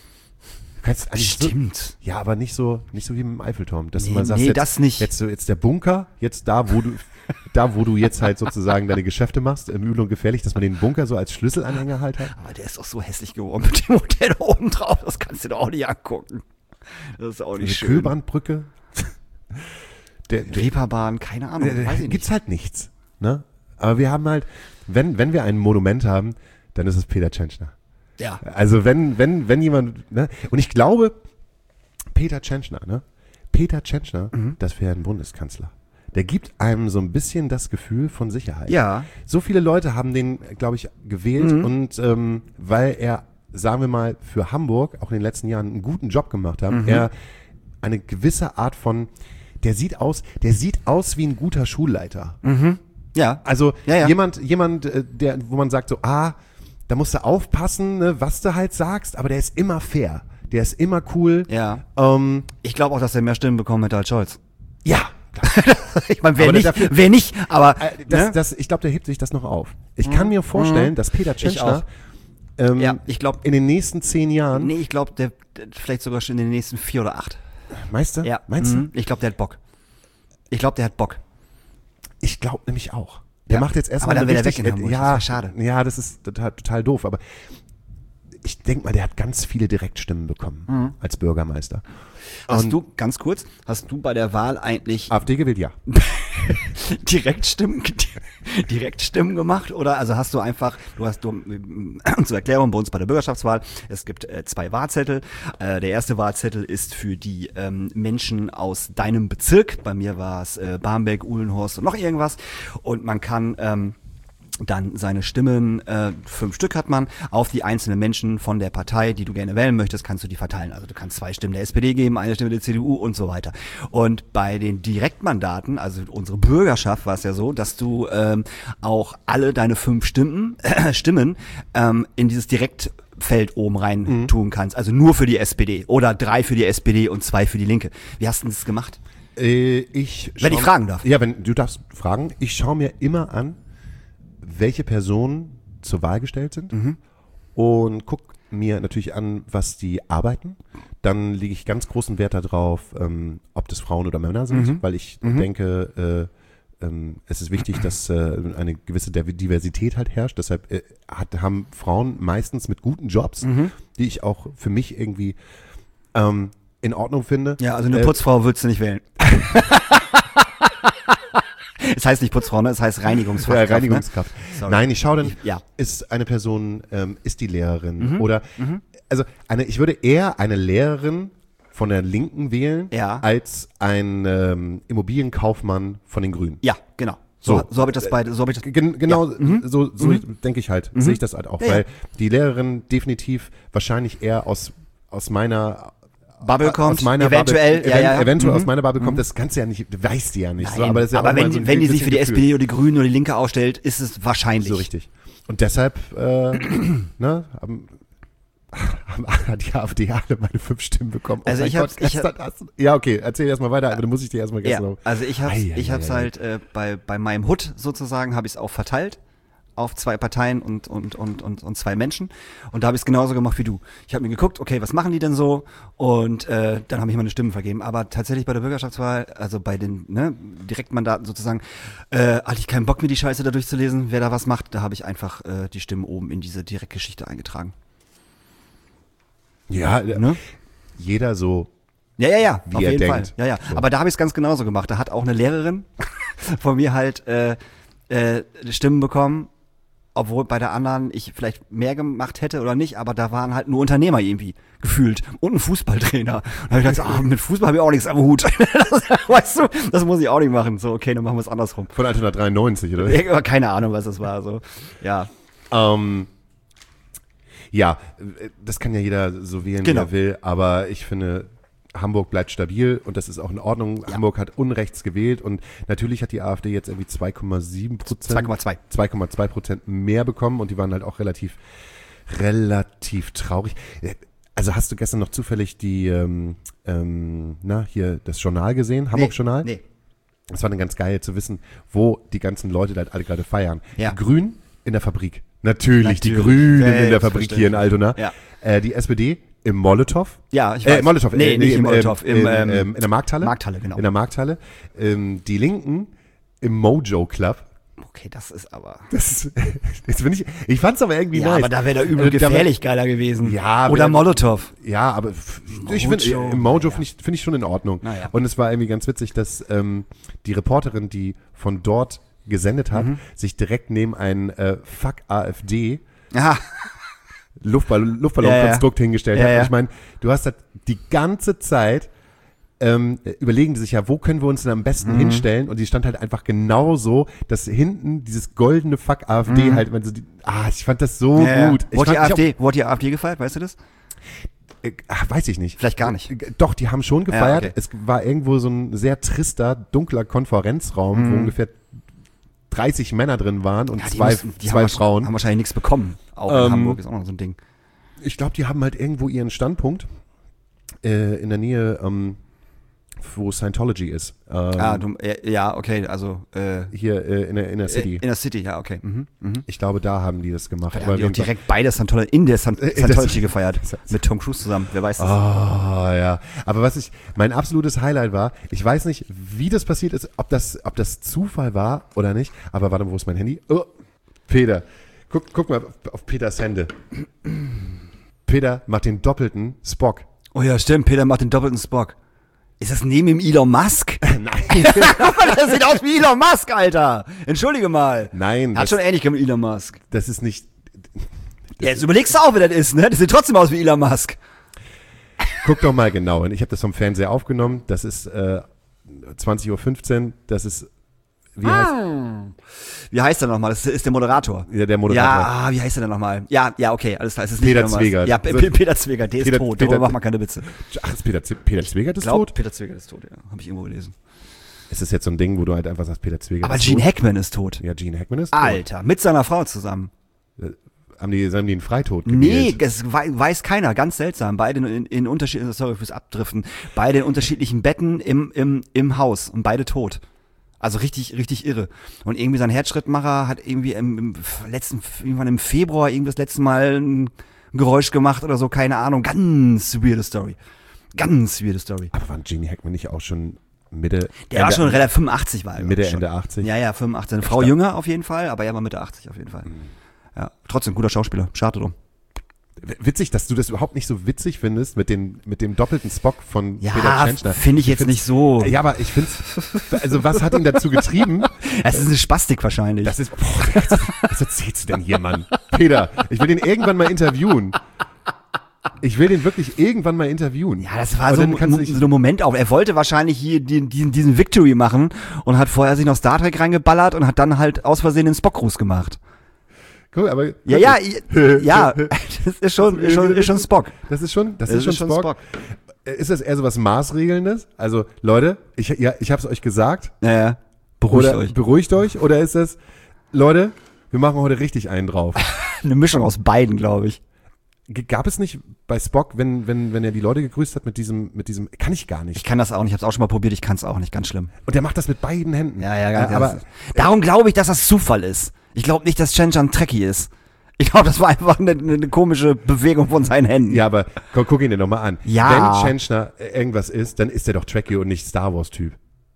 [SPEAKER 2] Du kannst eigentlich so,
[SPEAKER 3] Stimmt.
[SPEAKER 2] ja, aber nicht so, nicht so wie mit dem Eiffelturm, dass
[SPEAKER 3] Nee,
[SPEAKER 2] du mal sagst,
[SPEAKER 3] nee,
[SPEAKER 2] jetzt,
[SPEAKER 3] das nicht.
[SPEAKER 2] Jetzt, so, jetzt der Bunker, jetzt da, wo du, da, wo du jetzt halt sozusagen deine Geschäfte machst, im Übel und gefährlich, dass man den Bunker so als Schlüsselanhänger halt hat.
[SPEAKER 3] Aber der ist auch so hässlich geworden mit dem Hotel da oben drauf, das kannst du doch auch nicht angucken. Das ist auch nicht
[SPEAKER 2] Eine
[SPEAKER 3] schön.
[SPEAKER 2] Kühlbahnbrücke. Der, der,
[SPEAKER 3] Reeperbahn, keine Ahnung,
[SPEAKER 2] der,
[SPEAKER 3] weiß ich nicht.
[SPEAKER 2] gibt's halt nichts, ne? Aber wir haben halt, wenn, wenn wir ein Monument haben, dann ist es Peter Tschentschner.
[SPEAKER 3] Ja.
[SPEAKER 2] Also wenn, wenn, wenn jemand, ne? Und ich glaube, Peter Tschentschner, ne? Peter Tschentschner,
[SPEAKER 3] Mhm.
[SPEAKER 2] das wäre ein Bundeskanzler. Der gibt einem so ein bisschen das Gefühl von Sicherheit.
[SPEAKER 3] Ja.
[SPEAKER 2] So viele Leute haben den, glaube ich, gewählt
[SPEAKER 3] Mhm.
[SPEAKER 2] und ähm, weil er, sagen wir mal, für Hamburg auch in den letzten Jahren einen guten Job gemacht hat,
[SPEAKER 3] Mhm.
[SPEAKER 2] er eine gewisse Art von, der sieht aus, der sieht aus wie ein guter Schulleiter.
[SPEAKER 3] Ja.
[SPEAKER 2] Also
[SPEAKER 3] Ja, ja.
[SPEAKER 2] jemand, jemand, äh, der, wo man sagt so, ah, da musst du aufpassen, ne, was du halt sagst, aber der ist immer fair, der ist immer cool.
[SPEAKER 3] Ja.
[SPEAKER 2] Ähm,
[SPEAKER 3] Ich glaube auch, dass er mehr Stimmen bekommen hätte als Scholz.
[SPEAKER 2] ja.
[SPEAKER 3] Ich meine, wer
[SPEAKER 2] Aber
[SPEAKER 3] nicht,
[SPEAKER 2] dafür-
[SPEAKER 3] wer nicht, aber
[SPEAKER 2] Äh, Das,
[SPEAKER 3] ne?
[SPEAKER 2] das, ich glaube, der hebt sich das noch auf. Ich kann mir vorstellen, dass Peter Tschentschner ähm,
[SPEAKER 3] Ja, ich glaub-
[SPEAKER 2] in den nächsten zehn Jahren,
[SPEAKER 3] nee, ich glaube, der, der vielleicht sogar schon in den nächsten vier oder acht.
[SPEAKER 2] Meister?
[SPEAKER 3] Ja.
[SPEAKER 2] Meinst du?
[SPEAKER 3] Mhm. Ich glaube, der hat Bock. Ich glaube, der hat Bock.
[SPEAKER 2] Ich glaube nämlich auch. Der
[SPEAKER 3] Ja.
[SPEAKER 2] macht jetzt erstmal
[SPEAKER 3] Aber dann
[SPEAKER 2] eine
[SPEAKER 3] will er
[SPEAKER 2] richtig,
[SPEAKER 3] weg in Hamburg.
[SPEAKER 2] ja,
[SPEAKER 3] Das ist ja schade.
[SPEAKER 2] Ja, das ist total, total doof, aber ich denke mal, der hat ganz viele Direktstimmen bekommen
[SPEAKER 3] Mhm.
[SPEAKER 2] als Bürgermeister.
[SPEAKER 3] Hast
[SPEAKER 2] Und
[SPEAKER 3] du, ganz kurz, hast du bei der Wahl eigentlich
[SPEAKER 2] AfD gewählt, ja.
[SPEAKER 3] Direktstimmen, Direktstimmen gemacht oder also hast du einfach, du hast du äh, zur Erklärung bei uns bei der Bürgerschaftswahl, es gibt äh, zwei Wahlzettel. Äh, der erste Wahlzettel ist für die ähm, Menschen aus deinem Bezirk. Bei mir war es äh, Barmbek, Uhlenhorst und noch irgendwas. Und man kann ähm, dann seine Stimmen, äh, fünf Stück hat man, auf die einzelnen Menschen von der Partei, die du gerne wählen möchtest, kannst du die verteilen. Also du kannst zwei Stimmen der S P D geben, eine Stimme der C D U und so weiter. Und bei den Direktmandaten, also unsere Bürgerschaft, war es ja so, dass du ähm, auch alle deine fünf Stimmen, äh, Stimmen ähm, in dieses Direktfeld oben rein
[SPEAKER 2] Mhm.
[SPEAKER 3] tun kannst. Also nur für die S P D oder drei für die S P D und zwei für die Linke. Wie hast du das gemacht?
[SPEAKER 2] Äh, ich
[SPEAKER 3] Wenn ich
[SPEAKER 2] schau-
[SPEAKER 3] fragen darf.
[SPEAKER 2] Ja, wenn du darfst fragen. Ich schaue mir immer an, welche Personen zur Wahl gestellt sind
[SPEAKER 3] Mhm.
[SPEAKER 2] und guck mir natürlich an, was die arbeiten. Dann lege ich ganz großen Wert darauf, ähm, ob das Frauen oder Männer sind,
[SPEAKER 3] Mhm.
[SPEAKER 2] weil ich
[SPEAKER 3] Mhm.
[SPEAKER 2] denke, äh, ähm, es ist wichtig, dass äh, eine gewisse Div- Diversität halt herrscht. Deshalb äh, hat, haben Frauen meistens mit guten Jobs,
[SPEAKER 3] Mhm.
[SPEAKER 2] die ich auch für mich irgendwie ähm, in Ordnung finde.
[SPEAKER 3] Ja, also eine
[SPEAKER 2] Äh,
[SPEAKER 3] Putzfrau würdest du nicht wählen. Es heißt nicht Putzfrau, ne? Es heißt Reinigungsfachkraft.
[SPEAKER 2] Ja, Reinigungskraft.
[SPEAKER 3] Ne? Sorry.
[SPEAKER 2] Nein, ich schaue dann,
[SPEAKER 3] Ich- ja.
[SPEAKER 2] ist eine Person, ähm, ist die Lehrerin
[SPEAKER 3] Mhm.
[SPEAKER 2] oder,
[SPEAKER 3] Mhm.
[SPEAKER 2] also eine, ich würde eher eine Lehrerin von der Linken wählen,
[SPEAKER 3] Ja.
[SPEAKER 2] als ein ähm, Immobilienkaufmann von den Grünen.
[SPEAKER 3] Ja, genau. So,
[SPEAKER 2] So.
[SPEAKER 3] so habe ich das beide, so habe ich das.
[SPEAKER 2] Gen genau,
[SPEAKER 3] Ja. Mhm.
[SPEAKER 2] so, so
[SPEAKER 3] Mhm.
[SPEAKER 2] denke ich halt,
[SPEAKER 3] Mhm.
[SPEAKER 2] sehe ich das halt auch,
[SPEAKER 3] Ja, ja.
[SPEAKER 2] weil die Lehrerin definitiv wahrscheinlich eher aus, aus meiner
[SPEAKER 3] Bubble kommt,
[SPEAKER 2] aus meiner
[SPEAKER 3] eventuell,
[SPEAKER 2] Bubble,
[SPEAKER 3] ja, ja.
[SPEAKER 2] eventuell
[SPEAKER 3] Mhm.
[SPEAKER 2] aus meiner Bubble kommt,
[SPEAKER 3] Mhm.
[SPEAKER 2] das kannst du ja nicht, weißt du ja nicht. so,
[SPEAKER 3] Nein,
[SPEAKER 2] aber das ist ja
[SPEAKER 3] aber
[SPEAKER 2] auch
[SPEAKER 3] wenn,
[SPEAKER 2] mal so ein
[SPEAKER 3] wenn die sich
[SPEAKER 2] bisschen
[SPEAKER 3] für die
[SPEAKER 2] Gefühl.
[SPEAKER 3] S P D oder die Grünen oder die Linke ausstellt, ist es wahrscheinlich.
[SPEAKER 2] So richtig. Und deshalb, äh, ne, haben, haben die AfD alle meine fünf Stimmen bekommen. Oh
[SPEAKER 3] Also
[SPEAKER 2] mein
[SPEAKER 3] ich hab-
[SPEAKER 2] Gott,
[SPEAKER 3] ich
[SPEAKER 2] das-
[SPEAKER 3] hab-
[SPEAKER 2] das- ja, okay, erzähl erst mal weiter, aber dann muss ich dir erstmal
[SPEAKER 3] Ja,
[SPEAKER 2] gestern noch.
[SPEAKER 3] also ich hab's,
[SPEAKER 2] Ei, ei,
[SPEAKER 3] ich hab's
[SPEAKER 2] ei, ei.
[SPEAKER 3] halt äh, bei, bei meinem Hut sozusagen, habe ich es auch verteilt auf zwei Parteien und, und, und, und, und zwei Menschen. Und da habe ich es genauso gemacht wie du. Ich habe mir geguckt, okay, was machen die denn so? Und äh, dann habe ich meine Stimmen vergeben. Aber tatsächlich bei der Bürgerschaftswahl, also bei den ne, Direktmandaten sozusagen, äh, hatte ich keinen Bock, mir die Scheiße da durchzulesen, wer da was macht. Da habe ich einfach äh, die Stimmen oben in diese Direktgeschichte eingetragen.
[SPEAKER 2] Ja,
[SPEAKER 3] Ne?
[SPEAKER 2] jeder so.
[SPEAKER 3] Ja, ja, ja,
[SPEAKER 2] Wie
[SPEAKER 3] auf
[SPEAKER 2] er
[SPEAKER 3] jeden
[SPEAKER 2] denkt.
[SPEAKER 3] Fall. Ja, ja.
[SPEAKER 2] So.
[SPEAKER 3] Aber da habe ich es ganz genauso gemacht. Da hat auch eine Lehrerin von mir halt äh, äh, Stimmen bekommen, obwohl bei der anderen ich vielleicht mehr gemacht hätte oder nicht, aber da waren halt nur Unternehmer irgendwie gefühlt und ein Fußballtrainer. Und da habe ich gedacht, ah, mit Fußball habe ich auch nichts am Hut. Das, weißt du, das muss ich auch nicht machen. So, okay, dann machen wir es andersrum.
[SPEAKER 2] Von neunzehnhundertdreiundneunzig, oder?
[SPEAKER 3] Ja, keine Ahnung, was das war. So, ja.
[SPEAKER 2] Ähm, ja, äh, das kann ja jeder so wählen,
[SPEAKER 3] Genau.
[SPEAKER 2] wie er will, aber ich finde, Hamburg bleibt stabil und das ist auch in Ordnung.
[SPEAKER 3] Ja.
[SPEAKER 2] Hamburg hat unrechts gewählt und natürlich hat die AfD jetzt irgendwie zwei Komma sieben Prozent.
[SPEAKER 3] zwei Komma zwei.
[SPEAKER 2] zwei Komma zwei Prozent mehr bekommen und die waren halt auch relativ, relativ traurig. Also hast du gestern noch zufällig die, ähm, ähm, na, hier das Journal gesehen, Hamburg-Journal?
[SPEAKER 3] Nee.
[SPEAKER 2] Das war dann ganz geil zu wissen, wo die ganzen Leute da halt alle gerade feiern.
[SPEAKER 3] Ja.
[SPEAKER 2] Die Grünen in der Fabrik. Natürlich, die
[SPEAKER 3] Natürlich.
[SPEAKER 2] Grünen in der Fabrik
[SPEAKER 3] Selbstverständlich.
[SPEAKER 2] hier in Altona.
[SPEAKER 3] Ja.
[SPEAKER 2] Äh, die S P D im Molotow.
[SPEAKER 3] Ja, ich
[SPEAKER 2] Äh,
[SPEAKER 3] weiß.
[SPEAKER 2] im Molotow.
[SPEAKER 3] Nee,
[SPEAKER 2] äh,
[SPEAKER 3] nicht im
[SPEAKER 2] ähm,
[SPEAKER 3] Molotow, im,
[SPEAKER 2] ähm,
[SPEAKER 3] ähm,
[SPEAKER 2] in der Markthalle.
[SPEAKER 3] Markthalle, genau.
[SPEAKER 2] In der Markthalle. Ähm, die Linken im Mojo Club.
[SPEAKER 3] Okay, das ist aber...
[SPEAKER 2] Das ist, jetzt bin ich, ich fand's aber irgendwie
[SPEAKER 3] Ja,
[SPEAKER 2] nice.
[SPEAKER 3] aber da wäre der übel
[SPEAKER 2] Äh, da wär-
[SPEAKER 3] gefährlich geiler gewesen.
[SPEAKER 2] Ja,
[SPEAKER 3] Oder
[SPEAKER 2] wär-
[SPEAKER 3] Molotow.
[SPEAKER 2] Ja, aber f- ich finde,
[SPEAKER 3] Mojo.
[SPEAKER 2] im Mojo
[SPEAKER 3] Ja.
[SPEAKER 2] finde ich, finde ich schon in Ordnung.
[SPEAKER 3] Naja.
[SPEAKER 2] Und es war irgendwie ganz witzig, dass ähm, die Reporterin, die von dort gesendet hat,
[SPEAKER 3] Mhm.
[SPEAKER 2] sich direkt neben ein äh, Fuck AfD
[SPEAKER 3] Aha.
[SPEAKER 2] Luftball Luftballonkonstrukt
[SPEAKER 3] Ja, ja.
[SPEAKER 2] hingestellt
[SPEAKER 3] Ja,
[SPEAKER 2] hat.
[SPEAKER 3] ja.
[SPEAKER 2] Ich meine, du hast halt die ganze Zeit ähm, überlegen die sich ja, wo können wir uns denn am besten
[SPEAKER 3] Mhm.
[SPEAKER 2] hinstellen? Und die stand halt einfach genau so, dass hinten dieses goldene Fuck AfD
[SPEAKER 3] Mhm.
[SPEAKER 2] halt, wenn so die, ah, ich fand das so
[SPEAKER 3] Ja, ja.
[SPEAKER 2] gut. Ich
[SPEAKER 3] Wo hat die
[SPEAKER 2] fand- ich
[SPEAKER 3] AfD, wo hat die AfD gefeiert, weißt du das?
[SPEAKER 2] Äh, ach, weiß ich nicht.
[SPEAKER 3] Vielleicht gar nicht.
[SPEAKER 2] Äh, Doch, die haben schon gefeiert.
[SPEAKER 3] okay.
[SPEAKER 2] Es war irgendwo so ein sehr trister, dunkler Konferenzraum, wo
[SPEAKER 3] Mhm.
[SPEAKER 2] ungefähr dreißig Männer drin waren und
[SPEAKER 3] Ja, die
[SPEAKER 2] zwei,
[SPEAKER 3] mussten- die
[SPEAKER 2] zwei
[SPEAKER 3] haben,
[SPEAKER 2] Frauen.
[SPEAKER 3] haben wahrscheinlich nichts bekommen. Auch
[SPEAKER 2] Ähm,
[SPEAKER 3] in Hamburg ist auch noch so ein Ding.
[SPEAKER 2] Ich glaube, die haben halt irgendwo ihren Standpunkt äh, in der Nähe ähm, wo Scientology ist. Ähm,
[SPEAKER 3] Ah, du, äh, ja, okay, also äh,
[SPEAKER 2] hier äh, in der Inner City.
[SPEAKER 3] in der City, ja, okay. Mhm, mhm.
[SPEAKER 2] Ich glaube, da haben die das gemacht.
[SPEAKER 3] Da
[SPEAKER 2] Aber
[SPEAKER 3] haben die auch
[SPEAKER 2] auf jeden Fall-
[SPEAKER 3] direkt beide Scientology in der Scient-
[SPEAKER 2] Äh, das-
[SPEAKER 3] Scientology gefeiert. Mit Tom Cruise zusammen, wer weiß das.
[SPEAKER 2] Oh, ja. Aber was ich, mein absolutes Highlight war, ich weiß nicht, wie das passiert ist, ob das, ob das Zufall war oder nicht, aber warte, wo ist mein Handy? Oh, Peter. Guck, guck mal auf Peters Hände. Peter macht den doppelten Spock.
[SPEAKER 3] Oh ja, stimmt, Peter macht den doppelten Spock. Ist das neben ihm Elon Musk?
[SPEAKER 2] Nein.
[SPEAKER 3] Das sieht aus wie Elon Musk, Alter. Entschuldige mal.
[SPEAKER 2] Nein,
[SPEAKER 3] Hat
[SPEAKER 2] das,
[SPEAKER 3] schon Ähnlichkeit mit Elon Musk.
[SPEAKER 2] das ist nicht.
[SPEAKER 3] Ja, jetzt überlegst du auch, wer das ist, ne? Das sieht trotzdem aus wie Elon Musk.
[SPEAKER 2] Guck doch mal genau hin. Ich habe das vom Fernseher aufgenommen. Das ist äh, zwanzig Uhr fünfzehn. Das ist, wie heißt
[SPEAKER 3] Wie heißt er nochmal? Das ist der Moderator.
[SPEAKER 2] ja, der Moderator?
[SPEAKER 3] Ja, ah, wie heißt er denn nochmal? Ja, ja, okay, alles klar. Es ist nicht
[SPEAKER 2] Peter
[SPEAKER 3] Elon Musk.
[SPEAKER 2] Zwegert.
[SPEAKER 3] Ja, P- P- Peter Zwegert, der ist
[SPEAKER 2] Peter-
[SPEAKER 3] tot.
[SPEAKER 2] Peter-
[SPEAKER 3] Darüber macht man keine Witze.
[SPEAKER 2] Ach, ist Peter, Z- Peter Zwegert ist
[SPEAKER 3] Ich glaube,
[SPEAKER 2] tot?
[SPEAKER 3] Peter Zwegert ist tot, ja. Habe ich irgendwo gelesen.
[SPEAKER 2] Ist das jetzt so ein Ding, wo du halt einfach sagst, Peter Zwegert
[SPEAKER 3] Aber
[SPEAKER 2] ist
[SPEAKER 3] Gene
[SPEAKER 2] tot?
[SPEAKER 3] Hackman ist tot.
[SPEAKER 2] Ja, Gene Hackman ist tot.
[SPEAKER 3] Alter, mit seiner Frau zusammen.
[SPEAKER 2] Haben die, haben die einen Freitod
[SPEAKER 3] Nee,
[SPEAKER 2] gewählt?
[SPEAKER 3] das wei- weiß keiner, ganz seltsam. Beide in, in unterschiedlichen, sorry fürs Abdriften, beide in unterschiedlichen Betten im, im, im Haus und beide tot. Also richtig, richtig irre. Und irgendwie sein Herzschrittmacher hat irgendwie im, im letzten, irgendwann im Februar irgendwie das letzte Mal ein Geräusch gemacht oder so, keine Ahnung. Ganz weirde Story. Ganz weirde Story.
[SPEAKER 2] Aber war Gene Hackman nicht auch schon Mitte?
[SPEAKER 3] Der war
[SPEAKER 2] Ende-
[SPEAKER 3] schon relativ fünfundachtzig war er.
[SPEAKER 2] Mitte,
[SPEAKER 3] glaub ich, schon.
[SPEAKER 2] Ende achtzig?
[SPEAKER 3] Ja, ja, fünfundachtzig. Eine Frau jünger auf jeden Fall, aber er war Mitte achtzig auf jeden Fall. Ja, trotzdem guter Schauspieler. Schade drum.
[SPEAKER 2] W- Witzig, dass du das überhaupt nicht so witzig findest mit, den, mit dem doppelten Spock von Peter
[SPEAKER 3] Ja,
[SPEAKER 2] Tschentscher.
[SPEAKER 3] finde ich jetzt
[SPEAKER 2] find's-
[SPEAKER 3] nicht so.
[SPEAKER 2] Ja, aber ich finde also was hat ihn dazu getrieben?
[SPEAKER 3] Es ist eine Spastik wahrscheinlich.
[SPEAKER 2] Das ist, boah, was erzählst du denn hier, Mann? Peter, ich will den irgendwann mal interviewen. Ich will den wirklich irgendwann mal interviewen.
[SPEAKER 3] Ja, das war
[SPEAKER 2] Und
[SPEAKER 3] so,
[SPEAKER 2] dann kannst du
[SPEAKER 3] ein-
[SPEAKER 2] dich-
[SPEAKER 3] so ein Moment auf. Er wollte wahrscheinlich hier den, diesen, diesen Victory machen und hat vorher sich noch Star Trek reingeballert und hat dann halt aus Versehen den Spock-Gruß gemacht.
[SPEAKER 2] Guck, aber
[SPEAKER 3] Ja, ja, i- ja, das ist schon, ist schon, ist schon Spock.
[SPEAKER 2] Das ist schon, das
[SPEAKER 3] Das
[SPEAKER 2] ist schon
[SPEAKER 3] ist schon
[SPEAKER 2] Spock. Ist das eher so was Maßregelndes? Also, Leute, ich, ja, ich habe es euch gesagt.
[SPEAKER 3] Ja, ja. Beruhigt
[SPEAKER 2] Oder
[SPEAKER 3] euch.
[SPEAKER 2] beruhigt euch. Oder ist das, Leute, wir machen heute richtig einen drauf.
[SPEAKER 3] Eine Mischung aus beiden, glaube ich.
[SPEAKER 2] G- Gab es nicht bei Spock, wenn, wenn, wenn er die Leute gegrüßt hat mit diesem, mit diesem, kann ich gar
[SPEAKER 3] Ich
[SPEAKER 2] nicht.
[SPEAKER 3] kann das auch nicht. Ich habe es auch schon mal probiert. Ich kann es auch nicht. Ganz schlimm.
[SPEAKER 2] Und der macht das mit beiden Händen.
[SPEAKER 3] Ja, ja, ganz.
[SPEAKER 2] Äh, aber
[SPEAKER 3] darum glaube ich, dass das Zufall ist. Ich glaube nicht, dass Tschentscher ein Trekkie ist. Ich glaube, das war einfach eine, eine komische Bewegung von seinen Händen.
[SPEAKER 2] ja, aber guck, guck ihn dir nochmal an.
[SPEAKER 3] Ja.
[SPEAKER 2] Wenn Tschentscher irgendwas ist, dann ist er doch Trekkie und nicht Star Wars Typ.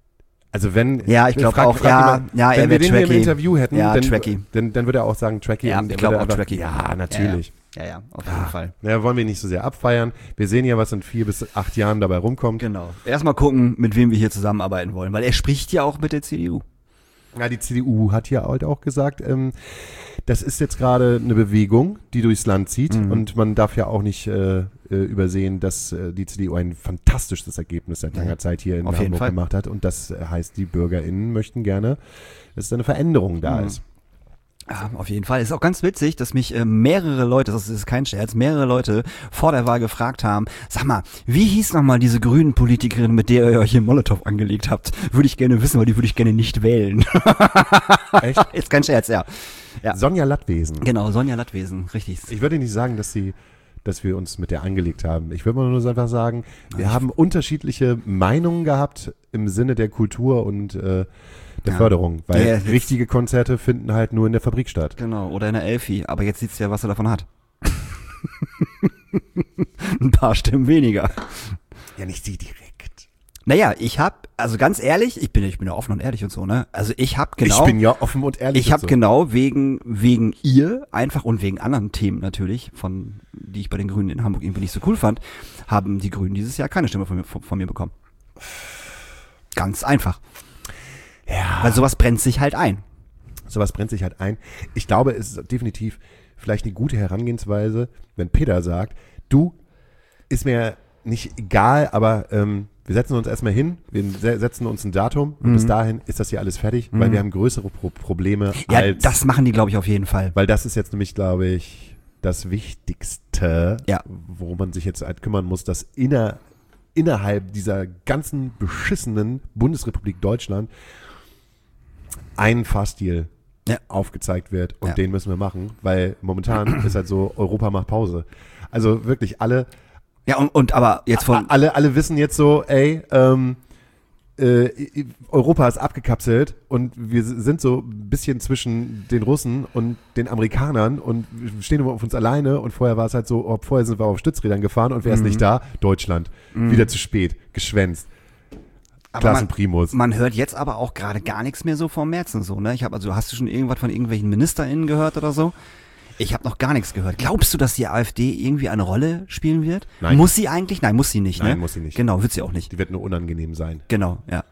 [SPEAKER 2] Also wenn,
[SPEAKER 3] Ja, ich glaub
[SPEAKER 2] frag-
[SPEAKER 3] auch,
[SPEAKER 2] frag
[SPEAKER 3] ja,
[SPEAKER 2] ihn mal,
[SPEAKER 3] ja, er
[SPEAKER 2] wenn wir
[SPEAKER 3] wär
[SPEAKER 2] den hier im
[SPEAKER 3] Trekkie.
[SPEAKER 2] Interview hätten,
[SPEAKER 3] Ja,
[SPEAKER 2] dann,
[SPEAKER 3] Trekkie.
[SPEAKER 2] dann, dann würde er auch sagen Trekkie.
[SPEAKER 3] Ja,
[SPEAKER 2] und
[SPEAKER 3] ich
[SPEAKER 2] er
[SPEAKER 3] glaub
[SPEAKER 2] würde
[SPEAKER 3] auch
[SPEAKER 2] einfach-
[SPEAKER 3] Trekkie.
[SPEAKER 2] Ja, natürlich.
[SPEAKER 3] Ja, ja, auf jeden Fall.
[SPEAKER 2] Ja, wollen wir nicht so sehr abfeiern. Wir sehen ja, was in vier bis acht Jahren dabei rumkommt.
[SPEAKER 3] Genau. Erstmal gucken, mit wem wir hier zusammenarbeiten wollen, weil er spricht ja auch mit der C D U.
[SPEAKER 2] Ja, die C D U hat ja halt auch gesagt, ähm, das ist jetzt gerade eine Bewegung, die durchs Land zieht.
[SPEAKER 3] Mhm.
[SPEAKER 2] Und man darf ja auch nicht äh, äh, übersehen, dass äh, die C D U ein fantastisches Ergebnis seit langer
[SPEAKER 3] Ja,
[SPEAKER 2] Zeit hier in
[SPEAKER 3] auf jeden
[SPEAKER 2] Hamburg
[SPEAKER 3] Fall.
[SPEAKER 2] gemacht hat. Und das äh, heißt, die BürgerInnen möchten gerne, dass eine Veränderung da
[SPEAKER 3] Mhm.
[SPEAKER 2] ist.
[SPEAKER 3] Ja, auf jeden Fall. Ist auch ganz witzig, dass mich äh, mehrere Leute, das ist kein Scherz, mehrere Leute vor der Wahl gefragt haben, sag mal, wie hieß nochmal diese grünen Politikerin, mit der ihr euch hier Molotow angelegt habt? Würde ich gerne wissen, weil die würde ich gerne nicht wählen.
[SPEAKER 2] Echt?
[SPEAKER 3] Ist kein Scherz, ja. Ja.
[SPEAKER 2] Sonja Lattwesen.
[SPEAKER 3] Genau, Sonja Lattwesen, richtig.
[SPEAKER 2] Ich würde nicht sagen, dass sie, dass wir uns mit der angelegt haben. Ich würde mal nur so einfach sagen, wir haben unterschiedliche Meinungen gehabt im Sinne der Kultur und äh, der
[SPEAKER 3] Ja.
[SPEAKER 2] Förderung, weil
[SPEAKER 3] Ja, jetzt-
[SPEAKER 2] richtige Konzerte finden halt nur in der Fabrik statt.
[SPEAKER 3] Genau, oder in der Elfi. Aber jetzt siehst du ja, was er davon hat. Ein paar Stimmen weniger.
[SPEAKER 2] Ja, nicht sie direkt.
[SPEAKER 3] Naja, ich hab, also ganz ehrlich, ich bin, ich bin ja offen und ehrlich und so, ne? Also ich hab genau.
[SPEAKER 2] Ich bin ja offen und ehrlich.
[SPEAKER 3] Ich
[SPEAKER 2] und
[SPEAKER 3] habe
[SPEAKER 2] so.
[SPEAKER 3] genau wegen wegen ihr einfach und wegen anderen Themen natürlich, von die ich bei den Grünen in Hamburg irgendwie nicht so cool fand, haben die Grünen dieses Jahr keine Stimme von mir, von, von mir bekommen. Ganz einfach.
[SPEAKER 2] Ja.
[SPEAKER 3] Weil sowas brennt sich halt ein.
[SPEAKER 2] Sowas brennt sich halt ein. Ich glaube, es ist definitiv vielleicht eine gute Herangehensweise, wenn Peter sagt, du, ist mir nicht egal, aber ähm, wir setzen uns erstmal hin, wir se- setzen uns ein Datum und
[SPEAKER 3] Mhm.
[SPEAKER 2] bis dahin ist das hier alles fertig, weil
[SPEAKER 3] Mhm.
[SPEAKER 2] wir haben größere Pro- Probleme
[SPEAKER 3] Ja,
[SPEAKER 2] als,
[SPEAKER 3] das machen die, glaube ich, auf jeden Fall.
[SPEAKER 2] weil das ist jetzt nämlich, glaube ich, das Wichtigste,
[SPEAKER 3] Ja.
[SPEAKER 2] worum man sich jetzt halt kümmern muss, dass inner, innerhalb dieser ganzen beschissenen Bundesrepublik Deutschland ein Fahrstil
[SPEAKER 3] Ja.
[SPEAKER 2] aufgezeigt wird und
[SPEAKER 3] Ja.
[SPEAKER 2] den müssen wir machen, weil momentan ist halt so, Europa macht Pause. Also wirklich alle,
[SPEAKER 3] Ja, und, und aber jetzt von,
[SPEAKER 2] alle, alle wissen jetzt so, ey, ähm, äh, Europa ist abgekapselt und wir sind so ein bisschen zwischen den Russen und den Amerikanern und wir stehen auf uns alleine und vorher war es halt so, oh, vorher sind wir auf Stützrädern gefahren und wer ist
[SPEAKER 3] Mhm.
[SPEAKER 2] nicht da? Deutschland.
[SPEAKER 3] Mhm.
[SPEAKER 2] Wieder zu spät, geschwänzt.
[SPEAKER 3] Aber man,
[SPEAKER 2] Klassenprimus.
[SPEAKER 3] man hört jetzt aber auch gerade gar nichts mehr so vom März und so, ne? Ich habe also, hast du schon irgendwas von irgendwelchen MinisterInnen gehört oder so? Ich habe noch gar nichts gehört. Glaubst du, dass die AfD irgendwie eine Rolle spielen wird?
[SPEAKER 2] Nein.
[SPEAKER 3] Muss sie eigentlich? Nein, muss sie nicht, ne?
[SPEAKER 2] Nein, muss sie nicht.
[SPEAKER 3] Genau, wird sie auch nicht.
[SPEAKER 2] Die wird nur unangenehm sein.
[SPEAKER 3] Genau, ja.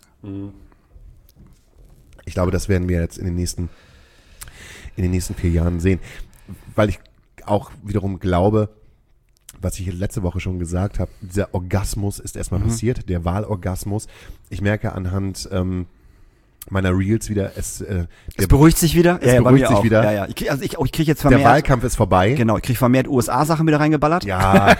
[SPEAKER 2] Ich glaube, das werden wir jetzt in den nächsten, in den nächsten vier Jahren sehen. Weil ich auch wiederum glaube, was ich letzte Woche schon gesagt habe, dieser Orgasmus ist erstmal
[SPEAKER 3] Mhm.
[SPEAKER 2] passiert, der Wahlorgasmus. Ich merke anhand ähm, meiner Reels wieder, es, äh,
[SPEAKER 3] Es
[SPEAKER 2] der,
[SPEAKER 3] beruhigt sich wieder?
[SPEAKER 2] Es
[SPEAKER 3] ja, ja, bei
[SPEAKER 2] beruhigt
[SPEAKER 3] mir
[SPEAKER 2] sich
[SPEAKER 3] auch.
[SPEAKER 2] wieder.
[SPEAKER 3] Ja, ja. Ich krieg, also ich, ich kriege jetzt
[SPEAKER 2] der
[SPEAKER 3] vermehrt,
[SPEAKER 2] Wahlkampf ist vorbei.
[SPEAKER 3] genau, ich kriege vermehrt U S A-Sachen wieder reingeballert.
[SPEAKER 2] Ja,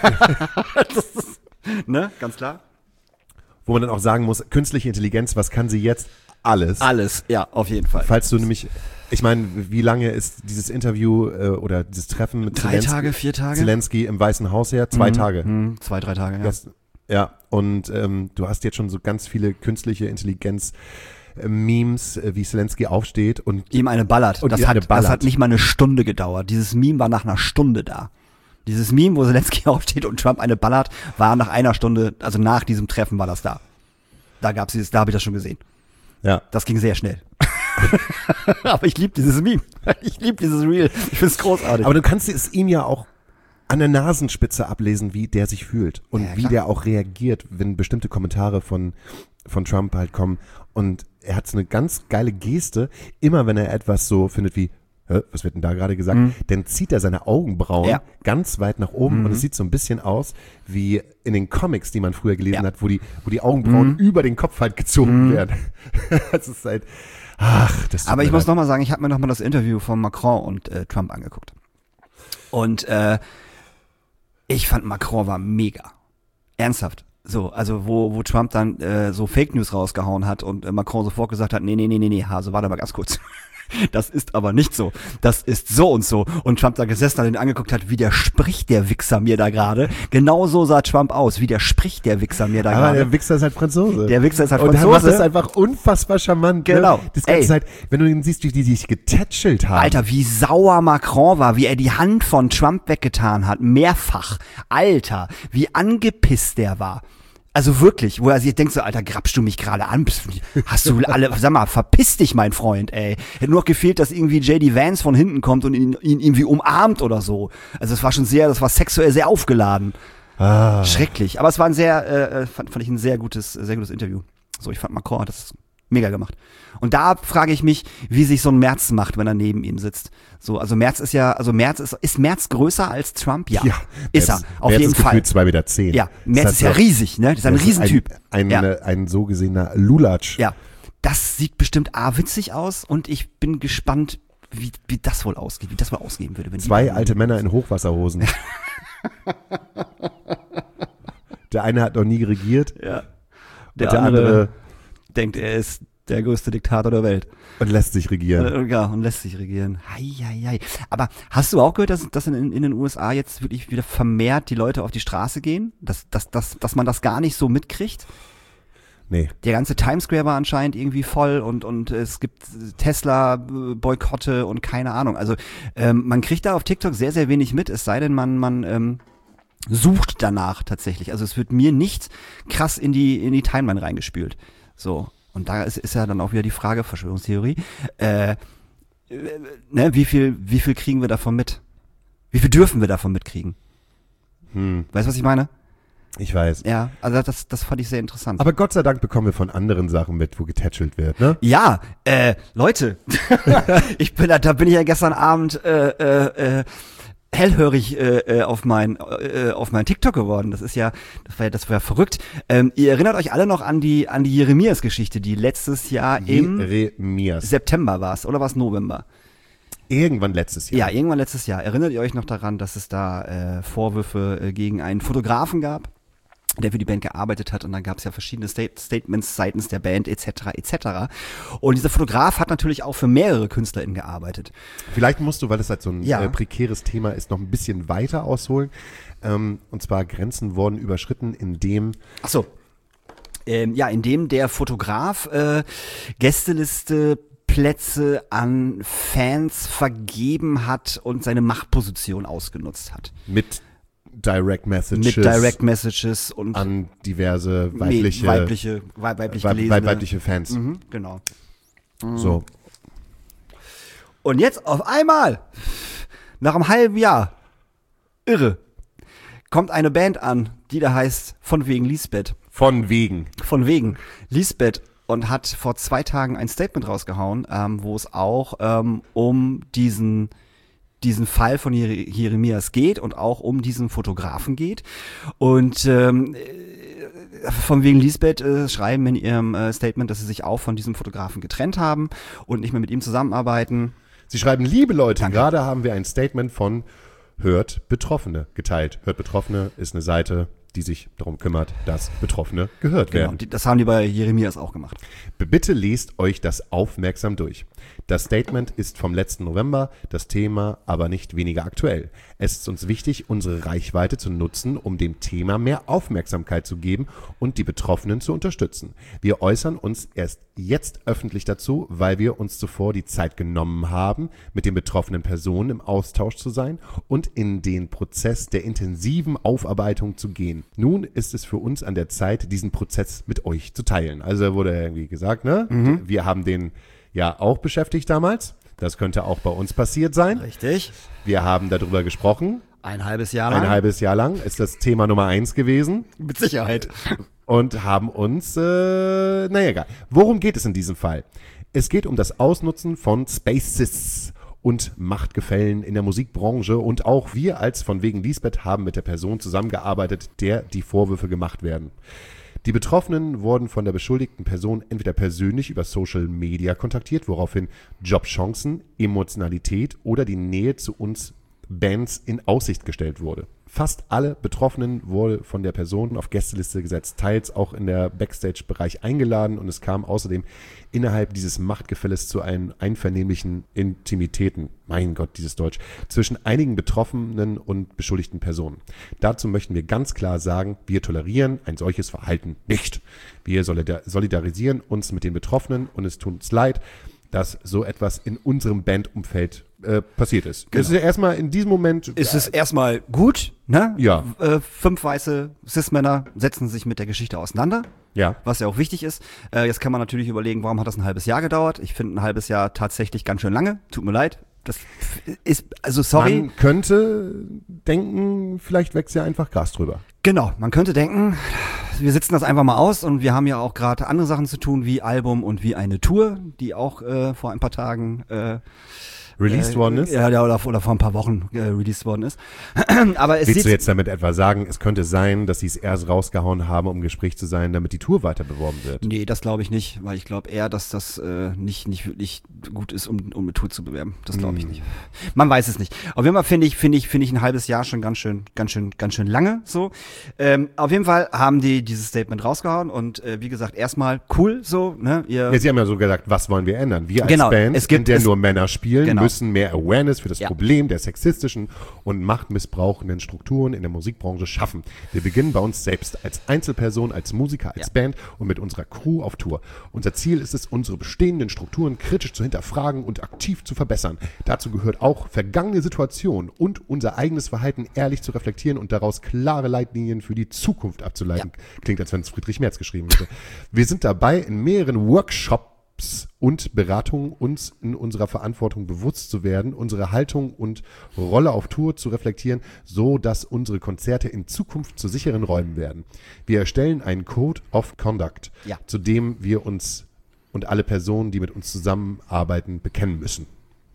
[SPEAKER 3] Ne, ganz klar.
[SPEAKER 2] wo man dann auch sagen muss, künstliche Intelligenz, was kann sie jetzt? Alles.
[SPEAKER 3] Alles, ja, auf jeden Fall.
[SPEAKER 2] Falls du nämlich, ich meine, wie lange ist dieses Interview äh, oder dieses Treffen mit
[SPEAKER 3] Drei
[SPEAKER 2] Zelensky,
[SPEAKER 3] Tage, vier Tage?
[SPEAKER 2] Zelensky im Weißen Haus her? Zwei
[SPEAKER 3] Mhm,
[SPEAKER 2] Tage.
[SPEAKER 3] mhm, zwei, drei Tage, ja.
[SPEAKER 2] Das, ja, und ähm, du hast jetzt schon so ganz viele künstliche Intelligenz äh, Memes, äh, wie Zelensky aufsteht und
[SPEAKER 3] Ihm eine ballert.
[SPEAKER 2] Und
[SPEAKER 3] Das
[SPEAKER 2] ihr
[SPEAKER 3] hat,
[SPEAKER 2] eine ballert.
[SPEAKER 3] das hat nicht mal eine Stunde gedauert. Dieses Meme war nach einer Stunde da. Dieses Meme, wo Zelensky aufsteht und Trump eine ballert, war nach einer Stunde, also nach diesem Treffen war das da. Da gab's dieses, da habe ich das schon gesehen.
[SPEAKER 2] ja.
[SPEAKER 3] Das ging sehr schnell. Aber ich liebe dieses Meme. Ich liebe dieses Reel. Ich finde es großartig.
[SPEAKER 2] Aber du kannst es ihm ja auch an der Nasenspitze ablesen, wie der sich fühlt und
[SPEAKER 3] Ja,
[SPEAKER 2] wie
[SPEAKER 3] klar.
[SPEAKER 2] der auch reagiert, wenn bestimmte Kommentare von, von Trump halt kommen. Und er hat so eine ganz geile Geste, immer wenn er etwas so findet wie, hä, was wird denn da gerade gesagt,
[SPEAKER 3] Mhm.
[SPEAKER 2] dann zieht er seine Augenbrauen
[SPEAKER 3] Ja.
[SPEAKER 2] ganz weit nach oben
[SPEAKER 3] Mhm.
[SPEAKER 2] und es sieht so ein bisschen aus wie in den Comics, die man früher gelesen
[SPEAKER 3] Ja.
[SPEAKER 2] hat, wo die, wo die Augenbrauen
[SPEAKER 3] Mhm.
[SPEAKER 2] über den Kopf halt gezogen
[SPEAKER 3] Mhm.
[SPEAKER 2] werden. Das ist halt, ach, das tut
[SPEAKER 3] Aber
[SPEAKER 2] mir
[SPEAKER 3] ich muss
[SPEAKER 2] leid.
[SPEAKER 3] nochmal sagen, ich habe mir nochmal das Interview von Macron und äh, Trump angeguckt. Und äh, ich fand Macron war mega. Ernsthaft. So, also wo, wo Trump dann äh, so Fake News rausgehauen hat und äh, Macron sofort gesagt hat, nee, nee, nee, nee, nee, Hase, warte mal ganz kurz. Das ist aber nicht so. Das ist so und so. Und Trump da gesessen hat und ihn angeguckt hat, wie der spricht der Wichser mir da gerade. Genau so sah Trump aus. Wie der spricht der Wichser mir da
[SPEAKER 2] Aber
[SPEAKER 3] gerade.
[SPEAKER 2] der Wichser ist halt Franzose.
[SPEAKER 3] Der Wichser ist halt
[SPEAKER 2] Und er
[SPEAKER 3] Franzose.
[SPEAKER 2] macht das einfach unfassbar charmant.
[SPEAKER 3] Genau.
[SPEAKER 2] Ne? Das ganze
[SPEAKER 3] Ey.
[SPEAKER 2] Zeit, wenn du ihn siehst, wie die sich getätschelt haben.
[SPEAKER 3] Alter, wie sauer Macron war, wie er die Hand von Trump weggetan hat, mehrfach. Alter, wie angepisst der war. Also wirklich, wo er sich denkt so, Alter, grabst du mich gerade an? Pst, Hast du alle, sag mal, verpiss dich, mein Freund, ey. Hätte nur noch gefehlt, dass irgendwie J D Vance von hinten kommt und ihn, ihn irgendwie umarmt oder so. Also es war schon sehr, das war sexuell sehr aufgeladen.
[SPEAKER 2] Ah.
[SPEAKER 3] Schrecklich. Aber es war ein sehr, äh, fand, fand ich ein sehr gutes, sehr gutes Interview. So, ich fand Macron hat das mega gemacht. Und da frage ich mich, wie sich so ein Merz macht, wenn er neben ihm sitzt. So, also Merz ist ja, also Merz ist, ist Merz größer als Trump? Ja.
[SPEAKER 2] Ja,
[SPEAKER 3] ist er.
[SPEAKER 2] Merz-
[SPEAKER 3] Auf
[SPEAKER 2] Merz
[SPEAKER 3] jeden
[SPEAKER 2] ist
[SPEAKER 3] Fall.
[SPEAKER 2] gefühlt zwei Meter zehn.
[SPEAKER 3] Ja, Merz
[SPEAKER 2] Das
[SPEAKER 3] ist ja
[SPEAKER 2] heißt,
[SPEAKER 3] riesig, ne? Das ist ein
[SPEAKER 2] das
[SPEAKER 3] Riesentyp.
[SPEAKER 2] Ein, ein,
[SPEAKER 3] Ja.
[SPEAKER 2] äh, ein so gesehener Lulatsch.
[SPEAKER 3] Ja. Das sieht bestimmt A, witzig aus und ich bin gespannt, wie, wie das wohl ausgeht, wie das wohl ausgehen würde. Wenn die
[SPEAKER 2] Zwei
[SPEAKER 3] beiden-
[SPEAKER 2] alte Männer in Hochwasserhosen. Der eine hat noch nie regiert
[SPEAKER 3] Ja.
[SPEAKER 2] der und der andere
[SPEAKER 3] denkt, er ist der größte Diktator der Welt.
[SPEAKER 2] und lässt sich regieren.
[SPEAKER 3] Äh, Ja, und lässt sich regieren. Hei, hei, hei. Aber hast du auch gehört, dass, dass in, in den U S A jetzt wirklich wieder vermehrt die Leute auf die Straße gehen? Dass, dass, dass, dass man das gar nicht so mitkriegt?
[SPEAKER 2] Nee.
[SPEAKER 3] Der ganze Times Square war anscheinend irgendwie voll und, und es gibt Tesla-Boykotte und keine Ahnung. Also ähm, man kriegt da auf TikTok sehr, sehr wenig mit, es sei denn, man, man ähm, sucht danach tatsächlich. Also es wird mir nicht krass in die, in die Timeline reingespült. So. Und da ist, ist ja dann auch wieder die Frage, Verschwörungstheorie, äh, äh, ne, wie viel, wie viel kriegen wir davon mit? Wie viel dürfen wir davon mitkriegen?
[SPEAKER 2] Hm,
[SPEAKER 3] Weißt du, was ich meine?
[SPEAKER 2] ich weiß.
[SPEAKER 3] Ja, also das, das fand ich sehr interessant.
[SPEAKER 2] Aber Gott sei Dank bekommen wir von anderen Sachen mit, wo getätschelt wird, ne?
[SPEAKER 3] Ja, äh, Leute, ich bin da, da bin ich ja gestern Abend äh, äh, äh, hellhörig äh, äh, auf mein äh, auf mein TikTok geworden. Das ist ja, das war ja, das war ja verrückt. Ähm, ihr erinnert euch alle noch an die an die Jeremias-Geschichte, die letztes Jahr im
[SPEAKER 2] Jeremias.
[SPEAKER 3] September war es oder war es November?
[SPEAKER 2] Irgendwann letztes Jahr.
[SPEAKER 3] Ja, irgendwann letztes Jahr. Erinnert ihr euch noch daran, dass es da äh, Vorwürfe äh, gegen einen Fotografen gab, der für die Band gearbeitet hat und dann gab es ja verschiedene State- Statements seitens der Band et cetera et cetera. Und dieser Fotograf hat natürlich auch für mehrere KünstlerInnen gearbeitet.
[SPEAKER 2] Vielleicht musst du, weil es halt so ein
[SPEAKER 3] Ja.
[SPEAKER 2] äh, prekäres Thema ist, noch ein bisschen weiter ausholen. Ähm, und zwar Grenzen wurden überschritten, indem
[SPEAKER 3] Ach so. Ähm, ja, in dem der Fotograf äh, Gästeliste Plätze an Fans vergeben hat und seine Machtposition ausgenutzt hat.
[SPEAKER 2] Mit Direct Messages.
[SPEAKER 3] Mit Direct Messages und
[SPEAKER 2] an diverse weibliche,
[SPEAKER 3] weibliche, weib, weiblich
[SPEAKER 2] weib,
[SPEAKER 3] gelesene.
[SPEAKER 2] weibliche Fans.
[SPEAKER 3] Mhm, genau.
[SPEAKER 2] So.
[SPEAKER 3] Und jetzt auf einmal, nach einem halben Jahr, irre, kommt eine Band an, die da heißt Von wegen Lisbeth.
[SPEAKER 2] Von wegen.
[SPEAKER 3] Von wegen Lisbeth. Und hat vor zwei Tagen ein Statement rausgehauen, ähm, wo es auch ähm, um diesen diesen Fall von Jer- Jeremias geht und auch um diesen Fotografen geht. Und ähm, von wegen Lisbeth äh, schreiben in ihrem äh, Statement, dass sie sich auch von diesem Fotografen getrennt haben und nicht mehr mit ihm zusammenarbeiten.
[SPEAKER 2] Sie schreiben, liebe Leute,
[SPEAKER 3] Danke.
[SPEAKER 2] gerade haben wir ein Statement von Hört Betroffene geteilt. Hört Betroffene ist eine Seite, die sich darum kümmert, dass Betroffene gehört
[SPEAKER 3] Genau,
[SPEAKER 2] werden.
[SPEAKER 3] die, das haben die bei Jeremias auch gemacht.
[SPEAKER 2] Bitte lest euch das aufmerksam durch. Das Statement ist vom letzten November, das Thema aber nicht weniger aktuell. Es ist uns wichtig, unsere Reichweite zu nutzen, um dem Thema mehr Aufmerksamkeit zu geben und die Betroffenen zu unterstützen. Wir äußern uns erst jetzt öffentlich dazu, weil wir uns zuvor die Zeit genommen haben, mit den betroffenen Personen im Austausch zu sein und in den Prozess der intensiven Aufarbeitung zu gehen. Nun ist es für uns an der Zeit, diesen Prozess mit euch zu teilen. Also wurde irgendwie gesagt, ne? Mhm. Wir haben den ja auch beschäftigt damals. Das könnte auch bei uns passiert sein.
[SPEAKER 3] Richtig.
[SPEAKER 2] Wir haben darüber gesprochen.
[SPEAKER 3] Ein halbes Jahr lang.
[SPEAKER 2] Ein halbes Jahr lang ist das Thema Nummer eins gewesen.
[SPEAKER 3] Mit Sicherheit.
[SPEAKER 2] Und haben uns, äh, naja, egal. Worum geht es in diesem Fall? Es geht um das Ausnutzen von Spaces und Machtgefällen in der Musikbranche, und auch wir als von wegen Lisbeth haben mit der Person zusammengearbeitet, der die Vorwürfe gemacht werden. Die Betroffenen wurden von der beschuldigten Person entweder persönlich über Social Media kontaktiert, woraufhin Jobchancen, Emotionalität oder die Nähe zu uns Bands in Aussicht gestellt wurde. Fast alle Betroffenen wurde von der Person auf Gästeliste gesetzt, teils auch in der Backstage-Bereich eingeladen, und es kam außerdem innerhalb dieses Machtgefälles zu einem einvernehmlichen Intimitäten, mein Gott, dieses Deutsch, zwischen einigen Betroffenen und beschuldigten Personen. Dazu möchten wir ganz klar sagen, wir tolerieren ein solches Verhalten nicht. Wir solidar- solidarisieren uns mit den Betroffenen, und es tut uns leid, dass so etwas in unserem Bandumfeld äh, passiert ist.
[SPEAKER 3] Genau.
[SPEAKER 2] Es ist ja erstmal in diesem Moment.
[SPEAKER 3] Ist es erstmal gut, ne?
[SPEAKER 2] Ja.
[SPEAKER 3] Äh, fünf weiße Cis-Männer setzen sich mit der Geschichte auseinander,
[SPEAKER 2] Ja.
[SPEAKER 3] was ja auch wichtig ist. Äh, jetzt kann man natürlich überlegen, warum hat das ein halbes Jahr gedauert? Ich finde ein halbes Jahr tatsächlich ganz schön lange. Tut mir leid. Das ist, also sorry.
[SPEAKER 2] Man könnte denken, vielleicht wächst ja einfach Gras drüber.
[SPEAKER 3] Genau, man könnte denken, wir sitzen das einfach mal aus, und wir haben ja auch gerade andere Sachen zu tun, wie Album und wie eine Tour, die auch äh, vor ein paar Tagen äh,
[SPEAKER 2] Released
[SPEAKER 3] äh,
[SPEAKER 2] worden ist.
[SPEAKER 3] Ja, ja, oder, oder vor ein paar Wochen äh, released worden ist. Aber es
[SPEAKER 2] Willst
[SPEAKER 3] sieht
[SPEAKER 2] du jetzt damit etwa sagen, es könnte sein, dass sie es erst rausgehauen haben, um im Gespräch zu sein, damit die Tour weiter beworben wird?
[SPEAKER 3] Nee, das glaube ich nicht, weil ich glaube eher, dass das äh, nicht nicht wirklich gut ist, um, um eine Tour zu bewerben. Das glaube ich
[SPEAKER 2] Mm.
[SPEAKER 3] nicht. Man weiß es nicht. Auf jeden Fall finde ich finde ich finde ich ein halbes Jahr schon ganz schön ganz schön ganz schön lange so. Ähm, auf jeden Fall haben die dieses Statement rausgehauen, und äh, wie gesagt, erstmal cool so, ne? Ihr
[SPEAKER 2] Ja, sie haben ja so gesagt, was wollen wir ändern? Wir als
[SPEAKER 3] Genau,
[SPEAKER 2] Band,
[SPEAKER 3] es gibt-
[SPEAKER 2] in der
[SPEAKER 3] es-
[SPEAKER 2] nur Männer spielen,
[SPEAKER 3] Genau.
[SPEAKER 2] müssen mehr Awareness für das
[SPEAKER 3] Ja.
[SPEAKER 2] Problem der sexistischen und machtmissbrauchenden Strukturen in der Musikbranche schaffen. Wir beginnen bei uns selbst als Einzelperson, als Musiker, als
[SPEAKER 3] Ja.
[SPEAKER 2] Band und mit unserer Crew auf Tour. Unser Ziel ist es, unsere bestehenden Strukturen kritisch zu hinterfragen und aktiv zu verbessern. Dazu gehört auch, vergangene Situationen und unser eigenes Verhalten ehrlich zu reflektieren und daraus klare Leitlinien für die Zukunft abzuleiten. Klingt, als wenn es Friedrich Merz geschrieben hätte. Wir sind dabei, in mehreren Workshops und Beratungen uns in unserer Verantwortung bewusst zu werden, unsere Haltung und Rolle auf Tour zu reflektieren, so dass unsere Konzerte in Zukunft zu sicheren Räumen werden. Wir erstellen einen Code of Conduct,
[SPEAKER 3] Ja.
[SPEAKER 2] zu dem wir uns und alle Personen, die mit uns zusammenarbeiten, bekennen müssen.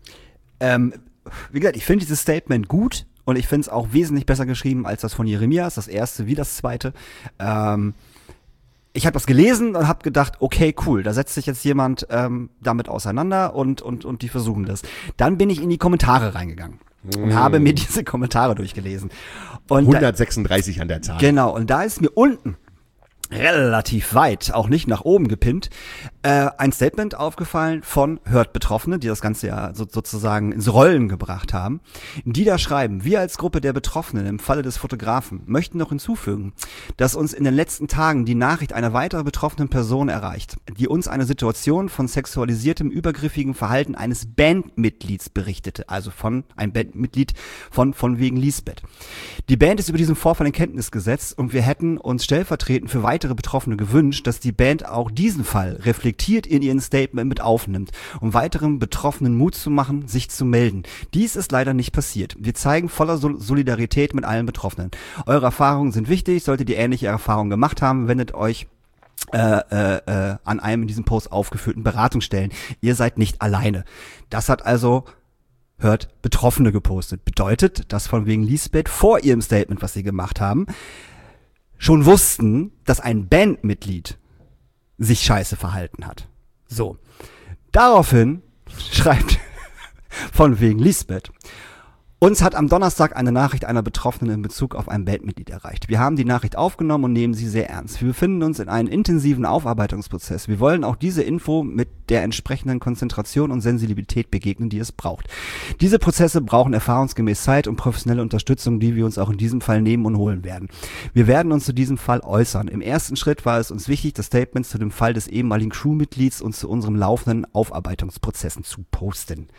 [SPEAKER 3] Ähm, wie gesagt, ich finde dieses Statement gut, und ich finde es auch wesentlich besser geschrieben als das von Jeremias, das erste wie das zweite. Ähm, ich habe das gelesen und habe gedacht, okay, cool, da setzt sich jetzt jemand ähm, damit auseinander, und, und, und die versuchen das. Dann bin ich in die Kommentare reingegangen und habe mir diese Kommentare durchgelesen. Und da,
[SPEAKER 2] hundertsechsunddreißig an der Zahl.
[SPEAKER 3] genau, und da ist mir unten relativ weit, auch nicht nach oben gepinnt, äh, ein Statement aufgefallen von Hört Betroffene, die das Ganze ja so, sozusagen ins Rollen gebracht haben, die da schreiben: Wir als Gruppe der Betroffenen im Falle des Fotografen möchten noch hinzufügen, dass uns in den letzten Tagen die Nachricht einer weiteren betroffenen Person erreicht, die uns eine Situation von sexualisiertem, übergriffigen Verhalten eines Bandmitglieds berichtete, also von einem Bandmitglied von von wegen Lisbeth. Die Band ist über diesen Vorfall in Kenntnis gesetzt und wir hätten uns stellvertretend für weitere Betroffene gewünscht, dass die Band auch diesen Fall reflektiert in ihren Statement mit aufnimmt, um weiteren Betroffenen Mut zu machen, sich zu melden. Dies ist leider nicht passiert. Wir zeigen voller Sol- Solidarität mit allen Betroffenen. Eure Erfahrungen sind wichtig. Solltet ihr ähnliche Erfahrungen gemacht haben, wendet euch Äh, äh, äh, an einem in diesem Post aufgeführten Beratungsstellen. Ihr seid nicht alleine. Das hat also Hört Betroffene gepostet. Bedeutet, dass von wegen Lisbeth vor ihrem Statement, was sie gemacht haben, schon wussten, dass ein Bandmitglied sich scheiße verhalten hat. So. Daraufhin schreibt von wegen Lisbeth: Uns hat am Donnerstag eine Nachricht einer Betroffenen in Bezug auf ein Bandmitglied erreicht. Wir haben die Nachricht aufgenommen und nehmen sie sehr ernst. Wir befinden uns in einem intensiven Aufarbeitungsprozess. Wir wollen auch diese Info mit der entsprechenden Konzentration und Sensibilität begegnen, die es braucht. Diese Prozesse brauchen erfahrungsgemäß Zeit und professionelle Unterstützung, die wir uns auch in diesem Fall nehmen und holen werden. Wir werden uns zu diesem Fall äußern. Im ersten Schritt war es uns wichtig, das Statement zu dem Fall des ehemaligen Crewmitglieds und zu unserem laufenden Aufarbeitungsprozessen zu posten.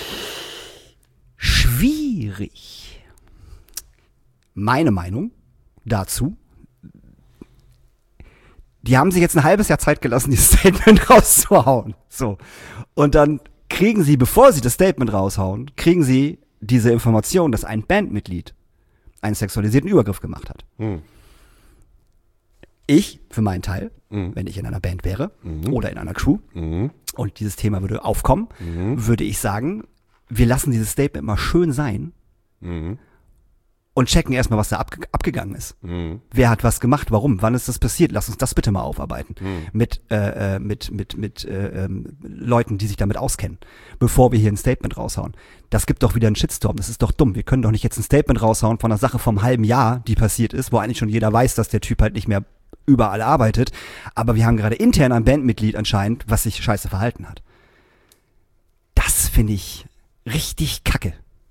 [SPEAKER 3] Schwierig. Meine Meinung dazu: Die haben sich jetzt ein halbes Jahr Zeit gelassen, dieses Statement rauszuhauen. So. Und dann kriegen sie, bevor sie das Statement raushauen, kriegen sie diese Information, dass ein Bandmitglied einen sexualisierten Übergriff gemacht hat.
[SPEAKER 2] Hm.
[SPEAKER 3] Ich, für meinen Teil,
[SPEAKER 2] Mhm.
[SPEAKER 3] wenn ich in einer Band wäre
[SPEAKER 2] Mhm.
[SPEAKER 3] oder in einer Crew
[SPEAKER 2] Mhm.
[SPEAKER 3] und dieses Thema würde aufkommen,
[SPEAKER 2] Mhm.
[SPEAKER 3] würde ich sagen, wir lassen dieses Statement mal schön sein
[SPEAKER 2] Mhm.
[SPEAKER 3] und checken erstmal, was da abge- abgegangen ist.
[SPEAKER 2] Mhm.
[SPEAKER 3] Wer hat was gemacht? Warum? Wann ist das passiert? Lass uns das bitte mal aufarbeiten.
[SPEAKER 2] Mhm.
[SPEAKER 3] Mit, äh, äh, mit, mit, mit äh, ähm, Leuten, die sich damit auskennen, bevor wir hier ein Statement raushauen. Das gibt doch wieder einen Shitstorm. Das ist doch dumm. Wir können doch nicht jetzt ein Statement raushauen von einer Sache vom halben Jahr, die passiert ist, wo eigentlich schon jeder weiß, dass der Typ halt nicht mehr überall arbeitet. Aber wir haben gerade intern ein Bandmitglied anscheinend, was sich scheiße verhalten hat. Das finde ich richtig kacke.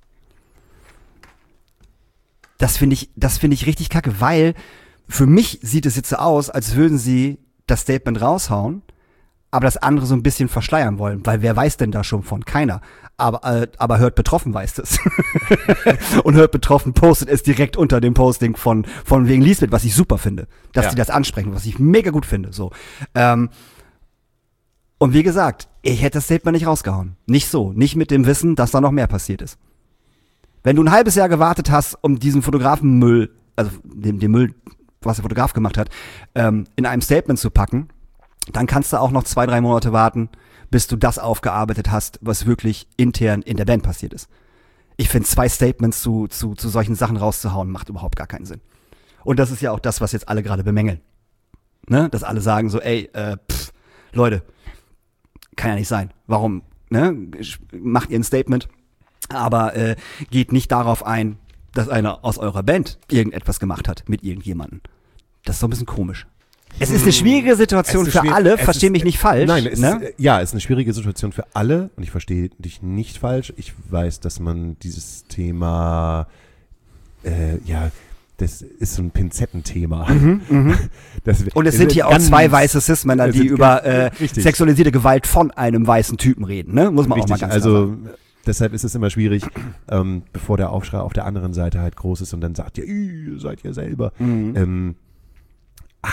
[SPEAKER 3] Das finde ich, das finde ich richtig kacke, weil für mich sieht es jetzt so aus, als würden sie das Statement raushauen, aber das andere so ein bisschen verschleiern wollen, weil wer weiß denn da schon von? Keiner. Aber, äh, aber Hört Betroffen weiß das. Und Hört Betroffen postet es direkt unter dem Posting von, von wegen Lisbeth, was ich super finde, dass
[SPEAKER 2] Ja.
[SPEAKER 3] die das ansprechen, was ich mega gut finde, so. Ähm, Und wie gesagt, ich hätte das Statement nicht rausgehauen. Nicht so. Nicht mit dem Wissen, dass da noch mehr passiert ist. Wenn du ein halbes Jahr gewartet hast, um diesen Fotografenmüll, also den, den Müll, was der Fotograf gemacht hat, ähm, in einem Statement zu packen, dann kannst du auch noch zwei, drei Monate warten, bis du das aufgearbeitet hast, was wirklich intern in der Band passiert ist. Ich finde, zwei Statements zu, zu, zu solchen Sachen rauszuhauen, macht überhaupt gar keinen Sinn. Und das ist ja auch das, was jetzt alle gerade bemängeln. Ne? Dass alle sagen so, ey, äh, pff, Leute, kann ja nicht sein. Warum, ne? Macht ihr ein Statement, aber äh, geht nicht darauf ein, dass einer aus eurer Band irgendetwas gemacht hat mit irgendjemandem. Das ist doch ein bisschen komisch. Es ist eine schwierige Situation
[SPEAKER 2] Es ist
[SPEAKER 3] für
[SPEAKER 2] schwierig-
[SPEAKER 3] alle,
[SPEAKER 2] es
[SPEAKER 3] versteh
[SPEAKER 2] ist-
[SPEAKER 3] mich nicht falsch.
[SPEAKER 2] Nein, es
[SPEAKER 3] ne?
[SPEAKER 2] ist, ja, es ist eine schwierige Situation für alle und ich verstehe dich nicht falsch. Ich weiß, dass man dieses Thema, äh, ja, das ist so ein Pinzettenthema. Das,
[SPEAKER 3] Und es sind hier auch
[SPEAKER 2] ganz-
[SPEAKER 3] zwei weiße Cis-Männer,
[SPEAKER 2] es
[SPEAKER 3] die
[SPEAKER 2] sind
[SPEAKER 3] über
[SPEAKER 2] ganz-
[SPEAKER 3] äh,
[SPEAKER 2] richtig.
[SPEAKER 3] sexualisierte Gewalt von einem weißen Typen reden, ne? Muss man auch mal
[SPEAKER 2] Richtig,
[SPEAKER 3] ganz
[SPEAKER 2] also
[SPEAKER 3] klar sagen.
[SPEAKER 2] deshalb ist es immer schwierig, ähm, bevor der Aufschrei auf der anderen Seite halt groß ist und dann sagt ihr, ihr seid ja selber.
[SPEAKER 3] Mhm.
[SPEAKER 2] Ähm, ah,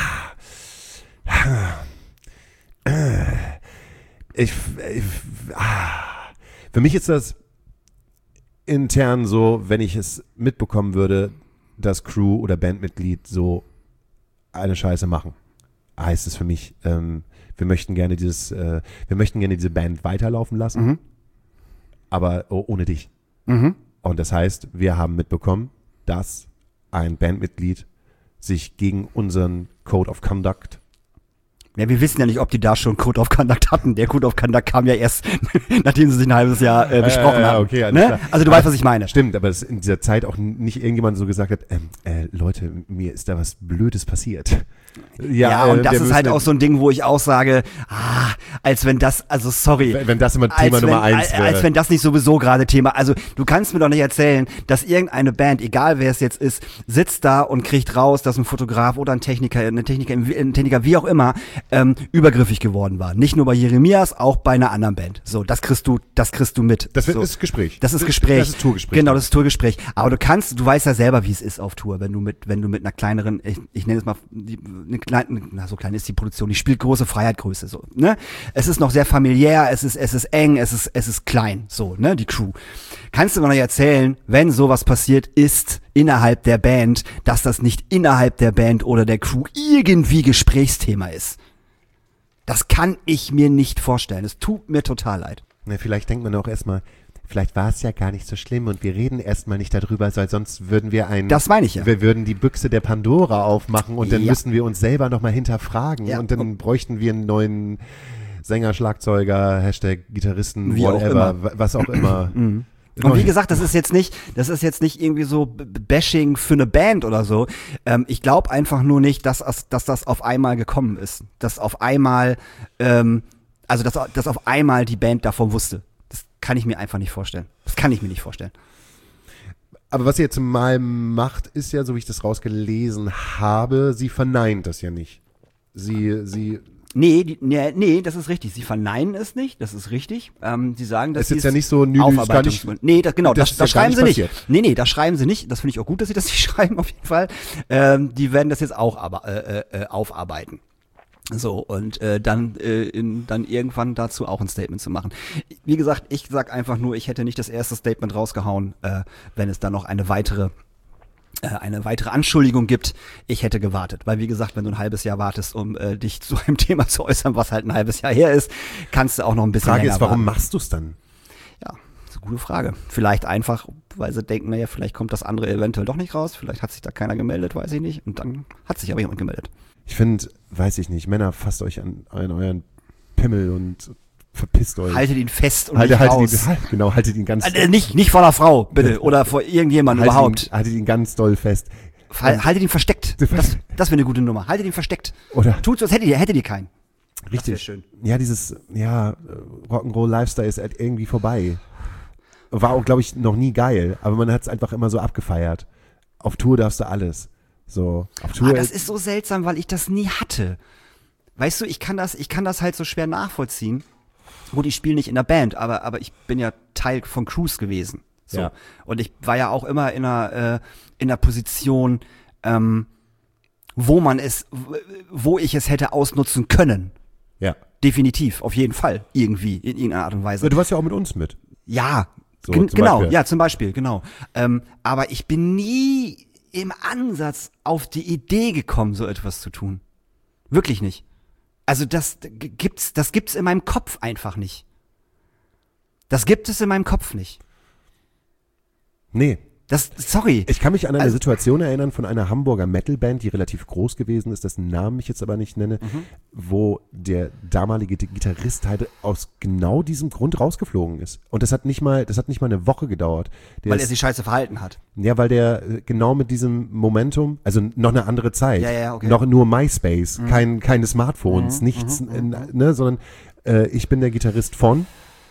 [SPEAKER 2] äh, ich, ich ah, für mich ist das intern so, wenn ich es mitbekommen würde, dass Crew oder Bandmitglied so eine Scheiße machen, heißt es für mich, ähm, wir möchten gerne dieses, äh, wir möchten gerne diese Band weiterlaufen lassen,
[SPEAKER 3] Mhm.
[SPEAKER 2] aber oh, ohne dich.
[SPEAKER 3] Mhm.
[SPEAKER 2] Und das heißt, wir haben mitbekommen, dass ein Bandmitglied sich gegen unseren Code of Conduct
[SPEAKER 3] Ja, wir wissen ja nicht, ob die da schon Code of Conduct hatten. Der Code of Conduct kam ja erst, nachdem sie sich ein halbes Jahr äh, besprochen
[SPEAKER 2] äh,
[SPEAKER 3] haben.
[SPEAKER 2] Okay, alles
[SPEAKER 3] ne?
[SPEAKER 2] klar.
[SPEAKER 3] Also du
[SPEAKER 2] aber,
[SPEAKER 3] weißt, was ich meine.
[SPEAKER 2] Stimmt, aber dass in dieser Zeit auch nicht irgendjemand so gesagt hat, ähm, äh, Leute, mir ist da was Blödes passiert.
[SPEAKER 3] Ja, ja, und das ist halt auch so ein Ding, wo ich auch sage, ah, als wenn das, also sorry.
[SPEAKER 2] Wenn, wenn das immer Thema
[SPEAKER 3] wenn,
[SPEAKER 2] Nummer eins
[SPEAKER 3] als,
[SPEAKER 2] wäre.
[SPEAKER 3] Als wenn das nicht sowieso gerade Thema, also du kannst mir doch nicht erzählen, dass irgendeine Band, egal wer es jetzt ist, sitzt da und kriegt raus, dass ein Fotograf oder ein Techniker, eine Techniker, ein Techniker, wie auch immer, ähm, übergriffig geworden war. Nicht nur bei Jeremias, auch bei einer anderen Band. So, das kriegst du, das kriegst du mit.
[SPEAKER 2] Das wird,
[SPEAKER 3] so.
[SPEAKER 2] ist Gespräch.
[SPEAKER 3] Das ist Gespräch.
[SPEAKER 2] Das ist Tourgespräch.
[SPEAKER 3] Genau, das ist Tourgespräch. Aber du kannst, du weißt ja selber, wie es ist auf Tour, wenn du mit, wenn du mit einer kleineren, ich, ich nenne es mal, die, eine kleine, na, so klein ist die Produktion, die spielt große Freiheitgröße, so, ne? Es ist noch sehr familiär, es ist, es ist eng, es ist, es ist klein, so, ne? Die Crew. Kannst du mir noch erzählen, wenn sowas passiert ist innerhalb der Band, dass das nicht innerhalb der Band oder der Crew irgendwie Gesprächsthema ist? Das kann ich mir nicht vorstellen. Es tut mir total leid.
[SPEAKER 2] Na, vielleicht denkt man auch erstmal, vielleicht war es ja gar nicht so schlimm und wir reden erstmal nicht darüber, weil sonst würden wir ein,
[SPEAKER 3] Das meine ich ja.
[SPEAKER 2] wir würden die Büchse der Pandora aufmachen und dann
[SPEAKER 3] Ja.
[SPEAKER 2] müssen wir uns selber nochmal hinterfragen
[SPEAKER 3] Ja.
[SPEAKER 2] und dann bräuchten wir einen neuen Sänger, Schlagzeuger, Hashtag Gitarristen,
[SPEAKER 3] Wie auch
[SPEAKER 2] whatever,
[SPEAKER 3] immer.
[SPEAKER 2] wa- was auch immer.
[SPEAKER 3] Und wie gesagt, das ist jetzt nicht, das ist jetzt nicht irgendwie so B- Bashing für eine Band oder so. Ähm, ich glaube einfach nur nicht, dass, dass, dass das auf einmal gekommen ist. Dass auf einmal, ähm, also dass, dass auf einmal die Band davon wusste. Das kann ich mir einfach nicht vorstellen. Das kann ich mir nicht vorstellen.
[SPEAKER 2] Aber was sie jetzt mal macht, ist ja, so wie ich das rausgelesen habe, sie verneint das ja nicht. Sie, sie,
[SPEAKER 3] Nee, die, nee, nee, das ist richtig. Sie verneinen es nicht, das ist richtig. Ähm, sie sagen, dass
[SPEAKER 2] ist
[SPEAKER 3] sie
[SPEAKER 2] jetzt ja nicht so, nü, nü, ist gar nicht,
[SPEAKER 3] Aufarbeitungsgründe- Nee, das, genau,
[SPEAKER 2] das
[SPEAKER 3] das,
[SPEAKER 2] ist
[SPEAKER 3] das
[SPEAKER 2] ja gar
[SPEAKER 3] schreiben sie
[SPEAKER 2] nicht
[SPEAKER 3] nicht.
[SPEAKER 2] passiert.
[SPEAKER 3] Nee, nee, das schreiben sie nicht. Das finde ich auch gut, dass sie das nicht schreiben, auf jeden Fall. Ähm, die werden das jetzt auch aber, äh, äh, aufarbeiten. So, und äh, dann, äh, in, dann irgendwann dazu auch ein Statement zu machen. Wie gesagt, ich sag einfach nur, ich hätte nicht das erste Statement rausgehauen, äh, wenn es dann noch eine weitere äh, eine weitere Anschuldigung gibt. Ich hätte gewartet, weil wie gesagt, wenn du ein halbes Jahr wartest, um äh, dich zu einem Thema zu äußern, was halt ein halbes Jahr her ist, kannst du auch noch ein bisschen
[SPEAKER 2] Frage
[SPEAKER 3] länger
[SPEAKER 2] ist, warum
[SPEAKER 3] warten.
[SPEAKER 2] machst du es dann?
[SPEAKER 3] Ja, das ist eine gute Frage. Vielleicht einfach, weil sie denken, naja, vielleicht kommt das andere eventuell doch nicht raus, vielleicht hat sich da keiner gemeldet, weiß ich nicht. Und dann hat sich aber jemand gemeldet.
[SPEAKER 2] Ich finde, weiß ich nicht, Männer, fasst euch an, an euren Pimmel und verpisst euch.
[SPEAKER 3] Haltet ihn fest und
[SPEAKER 2] Halte,
[SPEAKER 3] nicht
[SPEAKER 2] haltet
[SPEAKER 3] raus.
[SPEAKER 2] ihn, halt, genau, haltet ihn ganz,
[SPEAKER 3] Äh, nicht, nicht vor einer Frau, bitte, oder vor irgendjemandem
[SPEAKER 2] haltet
[SPEAKER 3] überhaupt.
[SPEAKER 2] ihn, haltet ihn ganz doll fest.
[SPEAKER 3] Hal- Haltet ihn versteckt. Das, das wäre eine gute Nummer. Haltet ihn versteckt.
[SPEAKER 2] Oder?
[SPEAKER 3] Tut so, als hättet ihr, hättet ihr keinen.
[SPEAKER 2] Richtig.
[SPEAKER 3] wär schön.
[SPEAKER 2] Ja, dieses, ja, Rock'n'Roll Lifestyle ist halt irgendwie vorbei. War auch, glaube ich, noch nie geil, aber man hat es einfach immer so abgefeiert. Auf Tour darfst du alles. So, auf Tour.
[SPEAKER 3] Ah, das ist so seltsam, weil ich das nie hatte. Weißt du, ich kann das, ich kann das halt so schwer nachvollziehen. Gut, ich spiele nicht in der Band, aber, aber ich bin ja Teil von Crews gewesen. So.
[SPEAKER 2] Ja.
[SPEAKER 3] Und ich war ja auch immer in einer, äh, in einer Position, ähm, wo man es, wo ich es hätte ausnutzen können.
[SPEAKER 2] ja.
[SPEAKER 3] Definitiv, auf jeden Fall, irgendwie, in irgendeiner Art und Weise.
[SPEAKER 2] Du warst ja auch mit uns mit.
[SPEAKER 3] Ja,
[SPEAKER 2] So,
[SPEAKER 3] gen-
[SPEAKER 2] zum
[SPEAKER 3] genau,
[SPEAKER 2] Beispiel.
[SPEAKER 3] ja, zum Beispiel, genau. Ähm, aber ich bin nie im Ansatz auf die Idee gekommen, so etwas zu tun. Wirklich nicht. Also das g- gibt's, das gibt's in meinem Kopf einfach nicht. Das gibt es in meinem Kopf nicht.
[SPEAKER 2] Nee.
[SPEAKER 3] Das, sorry.
[SPEAKER 2] Ich kann mich an eine
[SPEAKER 3] Also-
[SPEAKER 2] Situation erinnern von einer Hamburger Metalband, die relativ groß gewesen ist, dessen Namen ich jetzt aber nicht nenne,
[SPEAKER 3] Mhm.
[SPEAKER 2] wo der damalige Gitarrist halt aus genau diesem Grund rausgeflogen ist. Und das hat nicht mal, das hat nicht mal eine Woche gedauert. Der
[SPEAKER 3] Weil
[SPEAKER 2] ist,
[SPEAKER 3] er sich scheiße verhalten hat.
[SPEAKER 2] ja, weil der äh, genau mit diesem Momentum, also noch eine andere Zeit,
[SPEAKER 3] Ja, ja, okay.
[SPEAKER 2] noch nur MySpace, kein, keine Smartphones, nichts, äh, ne, sondern äh, ich bin der Gitarrist von.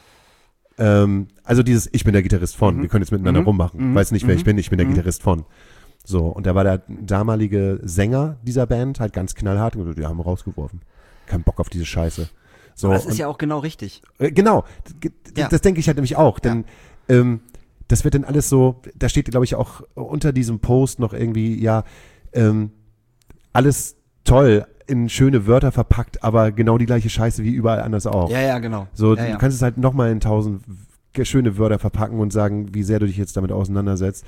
[SPEAKER 2] Ähm, also dieses, ich bin der Gitarrist von, wir können jetzt miteinander rummachen, weiß nicht, wer ich bin, ich bin der Gitarrist von. So, und da war der damalige Sänger dieser Band halt ganz knallhart und gesagt, die haben wir rausgeworfen. Kein Bock auf diese Scheiße. So,
[SPEAKER 3] Aber das
[SPEAKER 2] und-
[SPEAKER 3] ist ja auch genau richtig.
[SPEAKER 2] äh, Genau, D- d-
[SPEAKER 3] Ja.
[SPEAKER 2] das denke ich halt nämlich auch, denn ähm, das wird dann alles so, da steht, glaube ich, auch unter diesem Post noch irgendwie, ja, ähm, alles toll, in schöne Wörter verpackt, aber genau die gleiche Scheiße wie überall anders auch.
[SPEAKER 3] Ja, ja, genau.
[SPEAKER 2] So,
[SPEAKER 3] ja, ja.
[SPEAKER 2] du kannst es halt nochmal in tausend w- schöne Wörter verpacken und sagen, wie sehr du dich jetzt damit auseinandersetzt.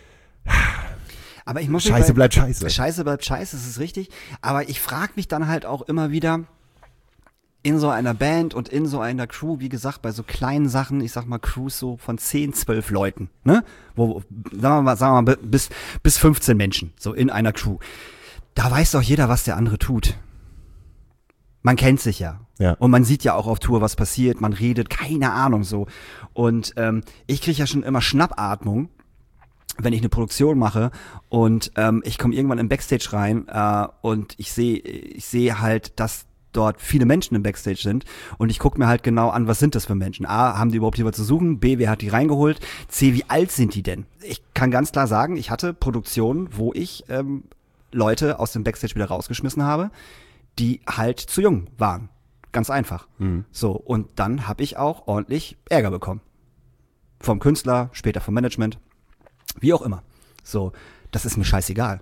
[SPEAKER 3] Aber ich muss mich
[SPEAKER 2] Scheiße
[SPEAKER 3] bei-
[SPEAKER 2] bleibt scheiße.
[SPEAKER 3] Scheiße bleibt scheiße, das ist richtig. Aber ich frage mich dann halt auch immer wieder in so einer Band und in so einer Crew, wie gesagt, bei so kleinen Sachen, ich sag mal Crews so von zehn, zwölf Leuten, ne? Wo, sagen wir mal, sagen wir mal bis, bis fünfzehn Menschen, so in einer Crew. Da weiß doch jeder, was der andere tut. Man kennt sich ja.
[SPEAKER 2] Ja.
[SPEAKER 3] Und man sieht ja auch auf Tour, was passiert, man redet, keine Ahnung so. Und ähm, ich kriege ja schon immer Schnappatmung, wenn ich eine Produktion mache und ähm, ich komme irgendwann im Backstage rein äh, und ich sehe ich sehe halt, dass dort viele Menschen im Backstage sind und ich gucke mir halt genau an, was sind das für Menschen? A, haben die überhaupt hier was zu suchen? B, wer hat die reingeholt? C, wie alt sind die denn? Ich kann ganz klar sagen, ich hatte Produktionen, wo ich ähm, Leute aus dem Backstage wieder rausgeschmissen habe, die halt zu jung waren. Ganz einfach. Mhm. So, und dann habe ich auch ordentlich Ärger bekommen. Vom Künstler, später vom Management, wie auch immer. So, das ist mir scheißegal.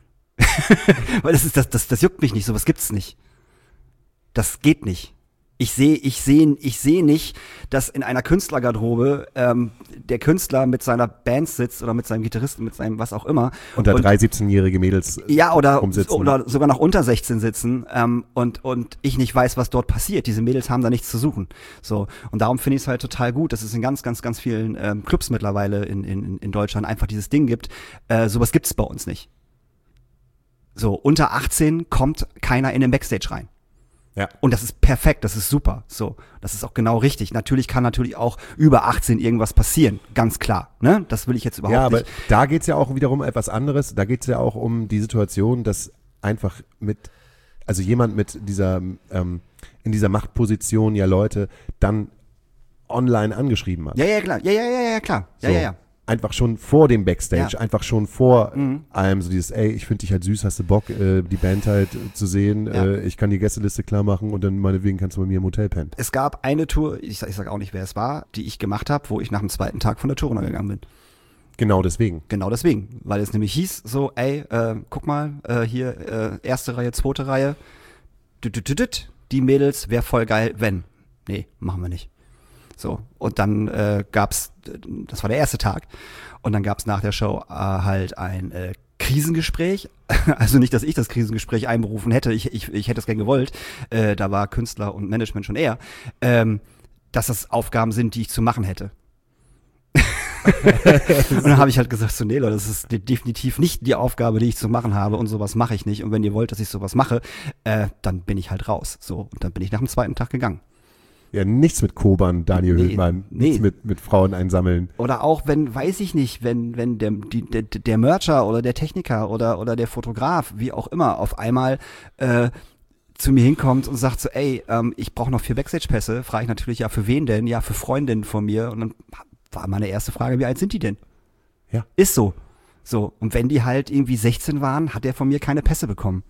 [SPEAKER 3] Weil das ist das, das, das juckt mich nicht, sowas gibt's nicht. Das geht nicht. Ich sehe, ich sehe, ich sehe nicht, dass in einer Künstlergarderobe ähm, der Künstler mit seiner Band sitzt oder mit seinem Gitarristen, mit seinem was auch immer.
[SPEAKER 2] Und da drei siebzehnjährige Mädels
[SPEAKER 3] ja, oder,
[SPEAKER 2] rumsitzen.
[SPEAKER 3] Oder sogar noch unter sechzehn sitzen ähm, und, und ich nicht weiß, was dort passiert. Diese Mädels haben da nichts zu suchen. So, und darum finde ich es halt total gut, dass es in ganz, ganz, ganz vielen ähm, Clubs mittlerweile in, in, in Deutschland einfach dieses Ding gibt. Äh, sowas gibt's bei uns nicht. So, unter achtzehn kommt keiner in den Backstage rein.
[SPEAKER 2] Ja.
[SPEAKER 3] Und das ist perfekt, das ist super. So, das ist auch genau richtig. Natürlich kann natürlich auch über achtzehn irgendwas passieren, ganz klar. Ne? Das will ich jetzt überhaupt
[SPEAKER 2] ja, aber
[SPEAKER 3] nicht.
[SPEAKER 2] Da geht's ja auch wiederum etwas anderes. Da geht's ja auch um die Situation, dass einfach mit, also jemand mit dieser, ähm, in dieser Machtposition ja Leute dann online angeschrieben hat.
[SPEAKER 3] Ja, ja, klar. Ja, ja, ja, ja, klar. Ja,
[SPEAKER 2] so.
[SPEAKER 3] ja, ja.
[SPEAKER 2] Einfach schon vor dem Backstage,
[SPEAKER 3] Ja.
[SPEAKER 2] einfach schon vor
[SPEAKER 3] Mhm.
[SPEAKER 2] allem so dieses, ey, ich finde dich halt süß, hast du Bock, äh, die Band halt äh, zu sehen,
[SPEAKER 3] Ja.
[SPEAKER 2] äh, ich kann die Gästeliste klar machen und dann meinetwegen kannst du bei mir im Hotel pennen.
[SPEAKER 3] Es gab eine Tour, ich sag, ich sag auch nicht, wer es war, die ich gemacht habe, wo ich nach dem zweiten Tag von der Tour runtergegangen bin.
[SPEAKER 2] Genau deswegen.
[SPEAKER 3] Genau deswegen, weil es nämlich hieß so, ey, äh, guck mal, äh, hier äh, erste Reihe, zweite Reihe, düt, düt, düt, düt, die Mädels, wär voll geil, wenn. Nee, machen wir nicht. So, und dann äh, gab's, das war der erste Tag, und dann gab's nach der Show äh, halt ein äh, Krisengespräch. Also nicht, dass ich das Krisengespräch einberufen hätte, ich, ich, ich hätte es gern gewollt, äh, da war Künstler und Management schon eher, ähm, dass das Aufgaben sind, die ich zu machen hätte. Und dann habe ich halt gesagt, so, nee, Leute, das ist de- definitiv nicht die Aufgabe, die ich zu machen habe und sowas mache ich nicht. Und wenn ihr wollt, dass ich sowas mache, äh, dann bin ich halt raus. So, und dann bin ich nach dem zweiten Tag gegangen.
[SPEAKER 2] Ja, nichts mit Kobern, Daniel
[SPEAKER 3] Nee,
[SPEAKER 2] Höhlmann,
[SPEAKER 3] nee.
[SPEAKER 2] nichts mit, mit Frauen einsammeln.
[SPEAKER 3] Oder auch wenn, weiß ich nicht, wenn, wenn der, die, der, der Mercher oder der Techniker oder, oder der Fotograf, wie auch immer, auf einmal äh, zu mir hinkommt und sagt so, ey, ähm, ich brauche noch vier Backstage-Pässe, frage ich natürlich, ja, für wen denn? Ja, für Freundinnen von mir. Und dann war meine erste Frage, wie alt sind die denn?
[SPEAKER 2] Ja.
[SPEAKER 3] Ist so. So. Und wenn die halt irgendwie sechzehn waren, hat er von mir keine Pässe bekommen.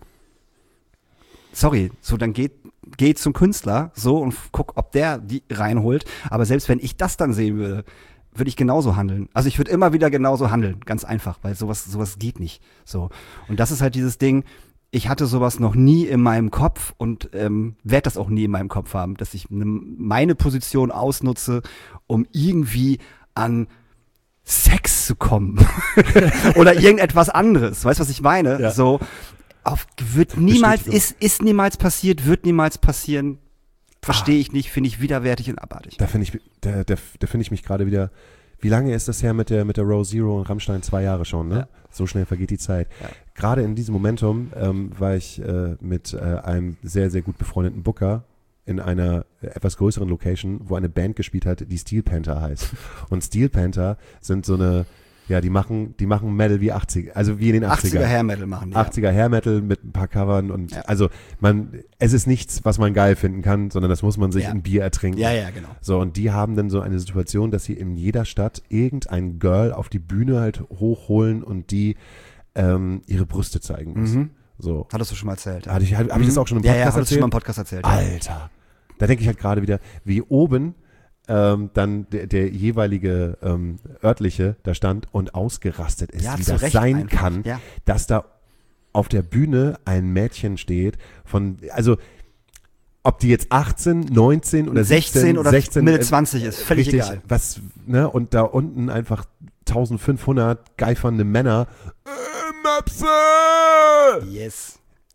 [SPEAKER 3] Sorry, so dann geht, geht zum Künstler so und guck, ob der die reinholt. Aber selbst wenn ich das dann sehen würde, würde ich genauso handeln. Also ich würde immer wieder genauso handeln, ganz einfach, weil sowas, sowas geht nicht. So. Und das ist halt dieses Ding, ich hatte sowas noch nie in meinem Kopf und ähm, werde das auch nie in meinem Kopf haben, dass ich ne, meine Position ausnutze, um irgendwie an Sex zu kommen. Oder irgendetwas anderes. Weißt du, was ich meine?
[SPEAKER 2] Ja.
[SPEAKER 3] So. Auf, wird niemals,
[SPEAKER 2] Bestätigung.
[SPEAKER 3] ist, ist niemals passiert, wird niemals passieren, verstehe
[SPEAKER 2] Ah.
[SPEAKER 3] ich nicht, finde ich widerwärtig und abartig.
[SPEAKER 2] Da finde ich, da, da, da finde ich mich gerade wieder, wie lange ist das her mit der, mit der Row Zero und Rammstein? Zwei Jahre schon, ne?
[SPEAKER 3] Ja.
[SPEAKER 2] So schnell vergeht die Zeit.
[SPEAKER 3] Ja.
[SPEAKER 2] Gerade in diesem Momentum ähm, war ich äh, mit äh, einem sehr, sehr gut befreundeten Booker in einer etwas größeren Location, wo eine Band gespielt hat, die Steel Panther heißt. Und Steel Panther sind so eine, ja, die machen, die machen Metal wie achtziger, also wie in den achtziger.
[SPEAKER 3] achtziger Hair Metal machen die.
[SPEAKER 2] achtziger Hair Metal mit ein paar Covern und
[SPEAKER 3] Ja.
[SPEAKER 2] also man, es ist nichts, was man geil finden kann, sondern das muss man sich
[SPEAKER 3] Ja.
[SPEAKER 2] in Bier ertrinken.
[SPEAKER 3] Ja, ja, genau.
[SPEAKER 2] So, und die haben dann so eine Situation, dass sie in jeder Stadt irgendein Girl auf die Bühne halt hochholen und die ähm, ihre Brüste zeigen muss.
[SPEAKER 3] Mhm.
[SPEAKER 2] So.
[SPEAKER 3] Hattest du schon mal erzählt.
[SPEAKER 2] Hatte ich, habe hab ich das auch schon im
[SPEAKER 3] ja,
[SPEAKER 2] Podcast
[SPEAKER 3] ja, hattest du
[SPEAKER 2] erzählt?
[SPEAKER 3] schon mal im Podcast erzählt. Ja.
[SPEAKER 2] Alter. Da denke ich halt gerade wieder, wie oben ähm, dann der, der jeweilige ähm, örtliche da stand und ausgerastet ist,
[SPEAKER 3] Ja,
[SPEAKER 2] wie
[SPEAKER 3] zu
[SPEAKER 2] das
[SPEAKER 3] Recht
[SPEAKER 2] sein
[SPEAKER 3] einfach.
[SPEAKER 2] kann,
[SPEAKER 3] Ja.
[SPEAKER 2] dass da auf der Bühne ein Mädchen steht von, also ob die jetzt achtzehn, neunzehn oder
[SPEAKER 3] sechzehn
[SPEAKER 2] siebzehn,
[SPEAKER 3] oder
[SPEAKER 2] sechzehn,
[SPEAKER 3] Mitte
[SPEAKER 2] äh,
[SPEAKER 3] zwanzig ist, völlig
[SPEAKER 2] richtig,
[SPEAKER 3] egal.
[SPEAKER 2] Was, ne, und da unten einfach eintausendfünfhundert geifernde Männer. Äh, Möpse!
[SPEAKER 3] Yes.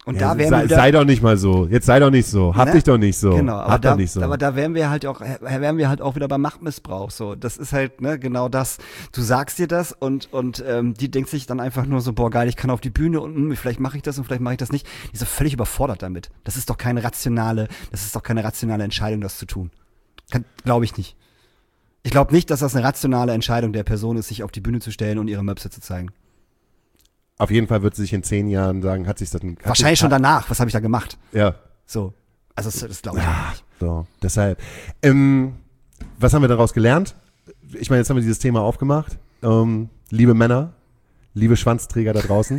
[SPEAKER 3] Und
[SPEAKER 2] Ja,
[SPEAKER 3] da wären
[SPEAKER 2] sei,
[SPEAKER 3] wir wieder,
[SPEAKER 2] sei doch nicht mal so. Jetzt sei doch nicht so. Hab
[SPEAKER 3] Ne?
[SPEAKER 2] dich doch nicht so.
[SPEAKER 3] Genau, aber
[SPEAKER 2] Hab
[SPEAKER 3] da,
[SPEAKER 2] doch nicht so.
[SPEAKER 3] aber da wären wir halt auch, wären wir halt auch wieder beim Machtmissbrauch. So, das ist halt ne genau das. Du sagst dir das und und ähm, die denkt sich dann einfach nur so, boah geil, ich kann auf die Bühne und mh, vielleicht mache ich das und vielleicht mache ich das nicht. Die ist so völlig überfordert damit. Das ist doch keine rationale, das ist doch keine rationale Entscheidung, das zu tun. Glaube ich nicht. Ich glaube nicht, dass das eine rationale Entscheidung der Person ist, sich auf die Bühne zu stellen und ihre Möpse zu zeigen.
[SPEAKER 2] Auf jeden Fall wird sie sich in zehn Jahren sagen, hat sich das... Hat
[SPEAKER 3] Wahrscheinlich
[SPEAKER 2] sich,
[SPEAKER 3] schon danach. Was habe ich da gemacht?
[SPEAKER 2] Ja.
[SPEAKER 3] So. Also das, das glaube ich
[SPEAKER 2] Ja,
[SPEAKER 3] nicht.
[SPEAKER 2] so, deshalb. Ähm, was haben wir daraus gelernt? Ich meine, jetzt haben wir dieses Thema aufgemacht. Ähm, liebe Männer, liebe Schwanzträger da draußen.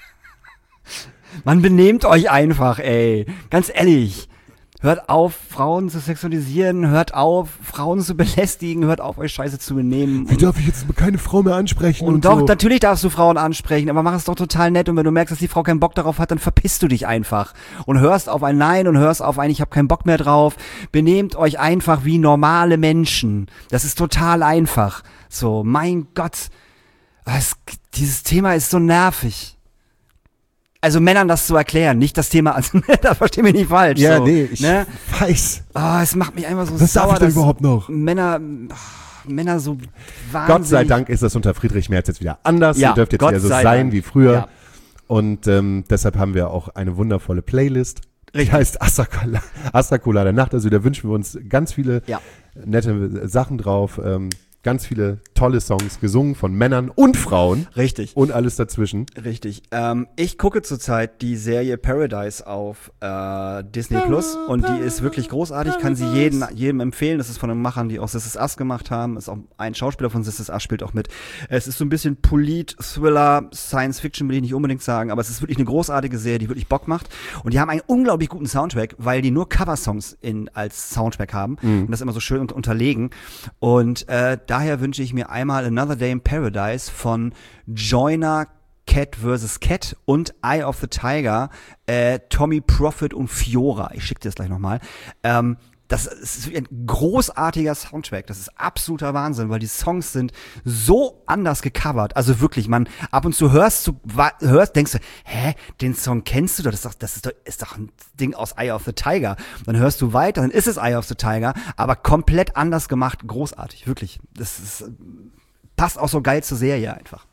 [SPEAKER 3] Man benehmt euch einfach, ey. Ganz ehrlich. Hört auf, Frauen zu sexualisieren, hört auf, Frauen zu belästigen, hört auf, euch scheiße zu benehmen.
[SPEAKER 2] Wie darf ich jetzt keine Frau mehr ansprechen?
[SPEAKER 3] Und,
[SPEAKER 2] Und,
[SPEAKER 3] doch,
[SPEAKER 2] so.
[SPEAKER 3] natürlich darfst du Frauen ansprechen, aber mach es doch total nett. Und wenn du merkst, dass die Frau keinen Bock darauf hat, dann verpisst du dich einfach. Und hörst auf ein Nein und hörst auf ein Ich habe keinen Bock mehr drauf. Benehmt euch einfach wie normale Menschen. Das ist total einfach. So, mein Gott. Was, dieses Thema ist so nervig. Also Männern das zu erklären, nicht das Thema, also das versteh mich nicht falsch.
[SPEAKER 2] Ja,
[SPEAKER 3] so,
[SPEAKER 2] nee, ich
[SPEAKER 3] ne?
[SPEAKER 2] weiß.
[SPEAKER 3] Oh, es macht mich einfach so
[SPEAKER 2] Was
[SPEAKER 3] sauer,
[SPEAKER 2] darf ich denn
[SPEAKER 3] dass
[SPEAKER 2] überhaupt noch?
[SPEAKER 3] Männer, oh, Männer so wahnsinnig.
[SPEAKER 2] Gott sei Dank ist das unter Friedrich Merz jetzt wieder anders.
[SPEAKER 3] Ja,
[SPEAKER 2] Ihr dürft jetzt
[SPEAKER 3] Gott
[SPEAKER 2] wieder so
[SPEAKER 3] sei
[SPEAKER 2] sein
[SPEAKER 3] Dank.
[SPEAKER 2] wie früher.
[SPEAKER 3] Ja.
[SPEAKER 2] Und ähm, deshalb haben wir auch eine wundervolle Playlist. Die
[SPEAKER 3] Richtig.
[SPEAKER 2] heißt Astra-Cola Astra-Cola der Nacht. Also da wünschen wir uns ganz viele
[SPEAKER 3] Ja.
[SPEAKER 2] nette Sachen drauf. Ähm, ganz viele tolle Songs gesungen von Männern und Frauen
[SPEAKER 3] Richtig.
[SPEAKER 2] und alles dazwischen.
[SPEAKER 3] Richtig. Ähm, ich gucke zurzeit die Serie Paradise auf äh, Disney Plus und die ist wirklich großartig. Kann sie jeden, jedem empfehlen. Das ist von den Machern, die auch This Is Us gemacht haben. Ist auch ein Schauspieler von This Is Us, spielt auch mit. Es ist so ein bisschen Polit, Thriller, Science Fiction, will ich nicht unbedingt sagen, aber es ist wirklich eine großartige Serie, die wirklich Bock macht. Und die haben einen unglaublich guten Soundtrack, weil die nur Coversongs in, als Soundtrack haben
[SPEAKER 2] Mhm.
[SPEAKER 3] und das immer so schön un- unterlegen. Und äh, daher wünsche ich mir einmal Another Day in Paradise von Joyner, Cat versus. Cat und Eye of the Tiger, äh, Tommy Prophet und Fiora. Ich schicke dir das gleich nochmal. Ähm, das ist ein großartiger Soundtrack. Das ist absoluter Wahnsinn, weil die Songs sind so anders gecovert. Also wirklich, man ab und zu hörst, du wa- hörst, denkst du, hä, den Song kennst du doch? Das ist doch, das ist doch, ist doch ein Ding aus Eye of the Tiger. Dann hörst du weiter, dann ist es Eye of the Tiger, aber komplett anders gemacht. Großartig, wirklich. Das ist, passt auch so geil zur Serie einfach.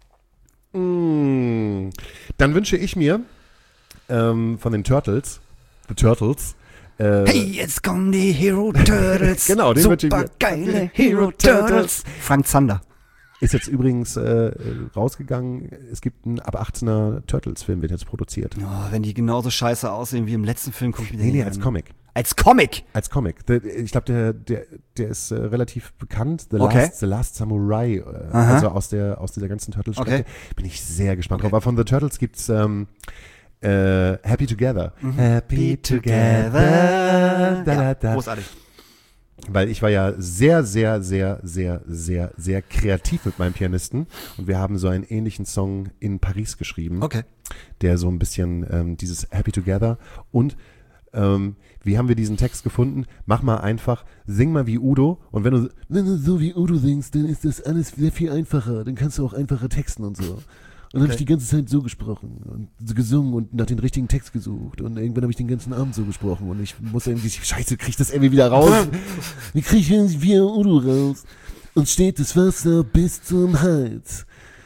[SPEAKER 2] Mm. Dann wünsche ich mir ähm, von den Turtles, The Turtles, äh,
[SPEAKER 3] Hey, jetzt kommen die Hero Turtles.
[SPEAKER 2] Genau, den wünsche ich mir.
[SPEAKER 3] Super geile Hero Turtles. Frank Zander.
[SPEAKER 2] ist jetzt übrigens äh, rausgegangen, es gibt einen ab achtzehner Turtles-Film, wird jetzt produziert.
[SPEAKER 3] Oh, wenn die genauso scheiße aussehen wie im letzten Film, guck ich mir den
[SPEAKER 2] Nee, nee,
[SPEAKER 3] nicht
[SPEAKER 2] als
[SPEAKER 3] an.
[SPEAKER 2] Comic.
[SPEAKER 3] Als Comic?
[SPEAKER 2] Als Comic. Der, ich glaube, der, der, der ist äh, relativ bekannt. The,
[SPEAKER 3] Okay.
[SPEAKER 2] Last, The Last Samurai. Äh,
[SPEAKER 3] Aha.
[SPEAKER 2] also aus der aus dieser ganzen Turtles-Strecke.
[SPEAKER 3] Okay.
[SPEAKER 2] Bin ich sehr gespannt
[SPEAKER 3] Okay.
[SPEAKER 2] drauf. Aber von The Turtles gibt's ähm, äh, Happy Together. Happy Together. Da, da,
[SPEAKER 3] Ja,
[SPEAKER 2] da.
[SPEAKER 3] großartig.
[SPEAKER 2] Weil ich war ja sehr, sehr, sehr, sehr, sehr, sehr kreativ mit meinem Pianisten. Und wir haben so einen ähnlichen Song in Paris geschrieben.
[SPEAKER 3] Okay.
[SPEAKER 2] Der so ein bisschen ähm, dieses Happy Together und ähm, wie haben wir diesen Text gefunden? Mach mal einfach, sing mal wie Udo und wenn du, wenn du so wie Udo singst, dann ist das alles sehr viel einfacher, dann kannst du auch einfacher texten und so. Und dann habe ich die ganze Zeit so gesprochen und so gesungen und nach den richtigen Text gesucht und irgendwann habe ich den ganzen Abend so gesprochen und ich muss irgendwie, scheiße, krieg ich das irgendwie wieder raus? Wie krieg ich irgendwie wie Udo raus? Und steht das Wasser bis zum Hals.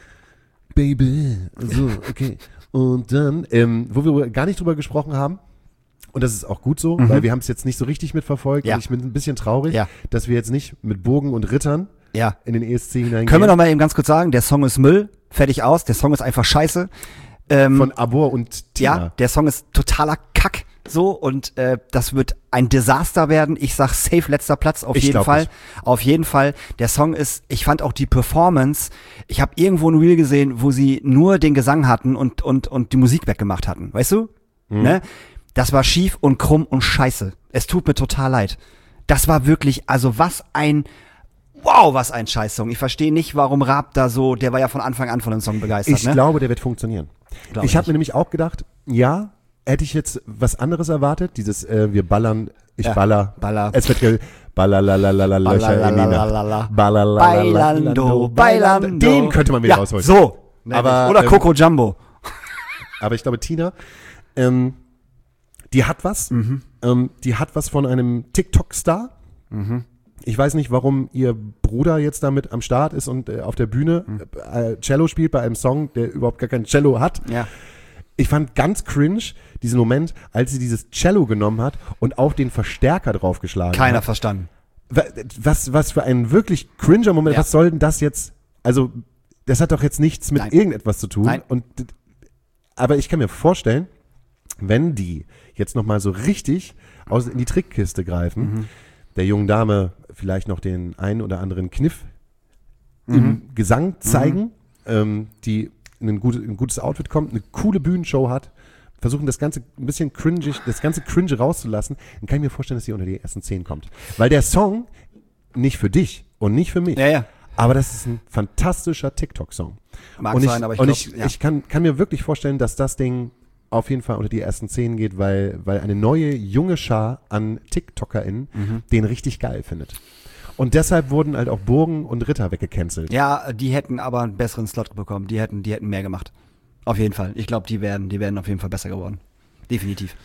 [SPEAKER 2] Baby. So, okay. Und dann, ähm, wo wir gar nicht drüber gesprochen haben, und das ist auch gut so,
[SPEAKER 3] Mhm.
[SPEAKER 2] weil wir haben es jetzt nicht so richtig mitverfolgt.
[SPEAKER 3] Ja.
[SPEAKER 2] Und ich bin ein bisschen traurig,
[SPEAKER 3] Ja.
[SPEAKER 2] dass wir jetzt nicht mit Bogen und Rittern
[SPEAKER 3] Ja.
[SPEAKER 2] in den E S C hineingehen.
[SPEAKER 3] Können wir noch mal eben ganz kurz sagen, der Song ist Müll, fertig aus, der Song ist einfach scheiße. Ähm,
[SPEAKER 2] Von Abor und Tina.
[SPEAKER 3] ja, der Song ist totaler Kack, so, und äh, das wird ein Desaster werden. Ich sag safe letzter Platz, auf
[SPEAKER 2] Ich
[SPEAKER 3] jeden
[SPEAKER 2] glaub
[SPEAKER 3] Fall.
[SPEAKER 2] nicht.
[SPEAKER 3] Auf jeden Fall. Der Song ist, ich fand auch die Performance, ich habe irgendwo ein Reel gesehen, wo sie nur den Gesang hatten und und und die Musik weggemacht hatten, weißt du?
[SPEAKER 2] Mhm.
[SPEAKER 3] Ne? Das war schief und krumm und scheiße. Es tut mir total leid. Das war wirklich, also was ein, wow, was ein Scheißsong. Ich verstehe nicht, warum Raab da so, der war ja von Anfang an von dem Song begeistert,
[SPEAKER 2] Ich
[SPEAKER 3] ne?
[SPEAKER 2] glaube, der wird funktionieren.
[SPEAKER 3] Glaub
[SPEAKER 2] ich
[SPEAKER 3] ich
[SPEAKER 2] habe mir nämlich auch gedacht, ja, hätte ich jetzt was anderes erwartet, dieses äh, wir ballern, ich
[SPEAKER 3] Ja,
[SPEAKER 2] baller,
[SPEAKER 3] baller.
[SPEAKER 2] es wird ge balalalalala Löcher in die Nacht. Bailando,
[SPEAKER 3] Bailando, Bailando.
[SPEAKER 2] Den könnte man wieder
[SPEAKER 3] Ja,
[SPEAKER 2] rausholen.
[SPEAKER 3] so.
[SPEAKER 2] Aber,
[SPEAKER 3] Oder
[SPEAKER 2] ähm,
[SPEAKER 3] Coco Jumbo.
[SPEAKER 2] Aber ich glaube, Tina Ähm, die hat was.
[SPEAKER 3] Mhm.
[SPEAKER 2] Ähm, die hat was von einem TikTok-Star.
[SPEAKER 3] Mhm.
[SPEAKER 2] Ich weiß nicht, warum ihr Bruder jetzt damit am Start ist und äh, auf der Bühne
[SPEAKER 3] Mhm.
[SPEAKER 2] äh, Cello spielt bei einem Song, der überhaupt gar kein Cello hat.
[SPEAKER 3] Ja.
[SPEAKER 2] Ich fand ganz cringe diesen Moment, als sie dieses Cello genommen hat und auf den Verstärker draufgeschlagen
[SPEAKER 3] Keiner
[SPEAKER 2] hat.
[SPEAKER 3] verstanden.
[SPEAKER 2] Was, was für ein wirklich cringer Moment.
[SPEAKER 3] Ja.
[SPEAKER 2] Was soll denn das jetzt? Also, das hat doch jetzt nichts mit
[SPEAKER 3] Nein.
[SPEAKER 2] irgendetwas zu tun.
[SPEAKER 3] Nein.
[SPEAKER 2] Und, aber ich kann mir vorstellen, wenn die jetzt nochmal so richtig aus, in die Trickkiste greifen,
[SPEAKER 3] Mhm.
[SPEAKER 2] der jungen Dame vielleicht noch den einen oder anderen Kniff
[SPEAKER 3] Mhm.
[SPEAKER 2] im Gesang zeigen, ähm, die in ein, gute, ein gutes Outfit kommt, eine coole Bühnenshow hat, versuchen das Ganze ein bisschen cringig, das ganze Cringe rauszulassen, dann kann ich mir vorstellen, dass sie unter die ersten zehn kommt. Weil der Song nicht für dich und nicht für mich,
[SPEAKER 3] Ja, ja.
[SPEAKER 2] aber das ist ein fantastischer TikTok-Song.
[SPEAKER 3] Mag
[SPEAKER 2] und ich,
[SPEAKER 3] sein, aber ich
[SPEAKER 2] und
[SPEAKER 3] glaub,
[SPEAKER 2] ich,
[SPEAKER 3] ja.
[SPEAKER 2] ich kann, kann mir wirklich vorstellen, dass das Ding auf jeden Fall unter die ersten zehn geht, weil, weil eine neue, junge Schar an TikTokerInnen
[SPEAKER 3] Mhm.
[SPEAKER 2] den richtig geil findet. Und deshalb wurden halt auch Burgen und Ritter weggecancelt.
[SPEAKER 3] Ja, die hätten aber einen besseren Slot bekommen. Die hätten, die hätten mehr gemacht. Auf jeden Fall. Ich glaube, die werden, die werden auf jeden Fall besser geworden. Definitiv.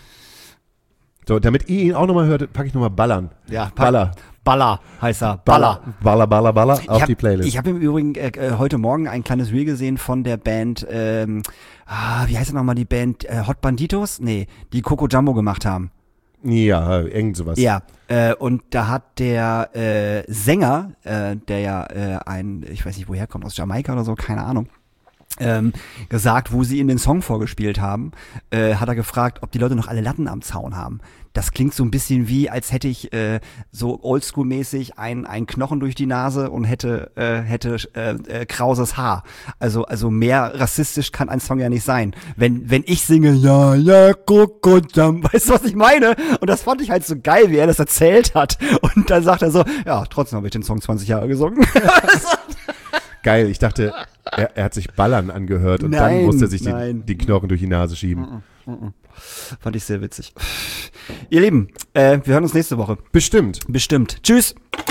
[SPEAKER 2] So, damit ihr ihn auch nochmal hört, packe ich nochmal Ballern.
[SPEAKER 3] Ja, pack-
[SPEAKER 2] Baller.
[SPEAKER 3] Baller heißt er. Baller.
[SPEAKER 2] Baller, Baller, Baller auf
[SPEAKER 3] ich hab,
[SPEAKER 2] die Playlist.
[SPEAKER 3] Ich habe im Übrigen äh, äh, heute Morgen ein kleines Reel gesehen von der Band, ähm, ah, wie heißt denn nochmal die Band? Äh, Hot Banditos? Nee, die Coco Jumbo gemacht haben.
[SPEAKER 2] Ja, irgend sowas.
[SPEAKER 3] Ja, äh, und da hat der äh, Sänger, äh, der ja äh, ein, ich weiß nicht woher kommt, aus Jamaika oder so, keine Ahnung, ähm, gesagt, wo sie in den Song vorgespielt haben, äh, hat er gefragt, ob die Leute noch alle Latten am Zaun haben. Das klingt so ein bisschen wie, als hätte ich äh, so oldschool-mäßig ein, ein Knochen durch die Nase und hätte äh, hätte äh, äh, krauses Haar. Also also mehr rassistisch kann ein Song ja nicht sein. Wenn wenn ich singe, ja, ja, Coco Jump, weißt du, was ich meine? Und das fand ich halt so geil, wie er das erzählt hat. Und dann sagt er so, ja, trotzdem habe ich den Song zwanzig Jahre gesungen.
[SPEAKER 2] Geil, ich dachte, er, er hat sich Ballern angehört und
[SPEAKER 3] Nein,
[SPEAKER 2] dann musste er sich die,
[SPEAKER 3] nein.
[SPEAKER 2] die Knochen durch die Nase schieben.
[SPEAKER 3] Fand ich sehr witzig. Ihr Lieben, äh, wir hören uns nächste Woche.
[SPEAKER 2] Bestimmt.
[SPEAKER 3] Bestimmt. Tschüss.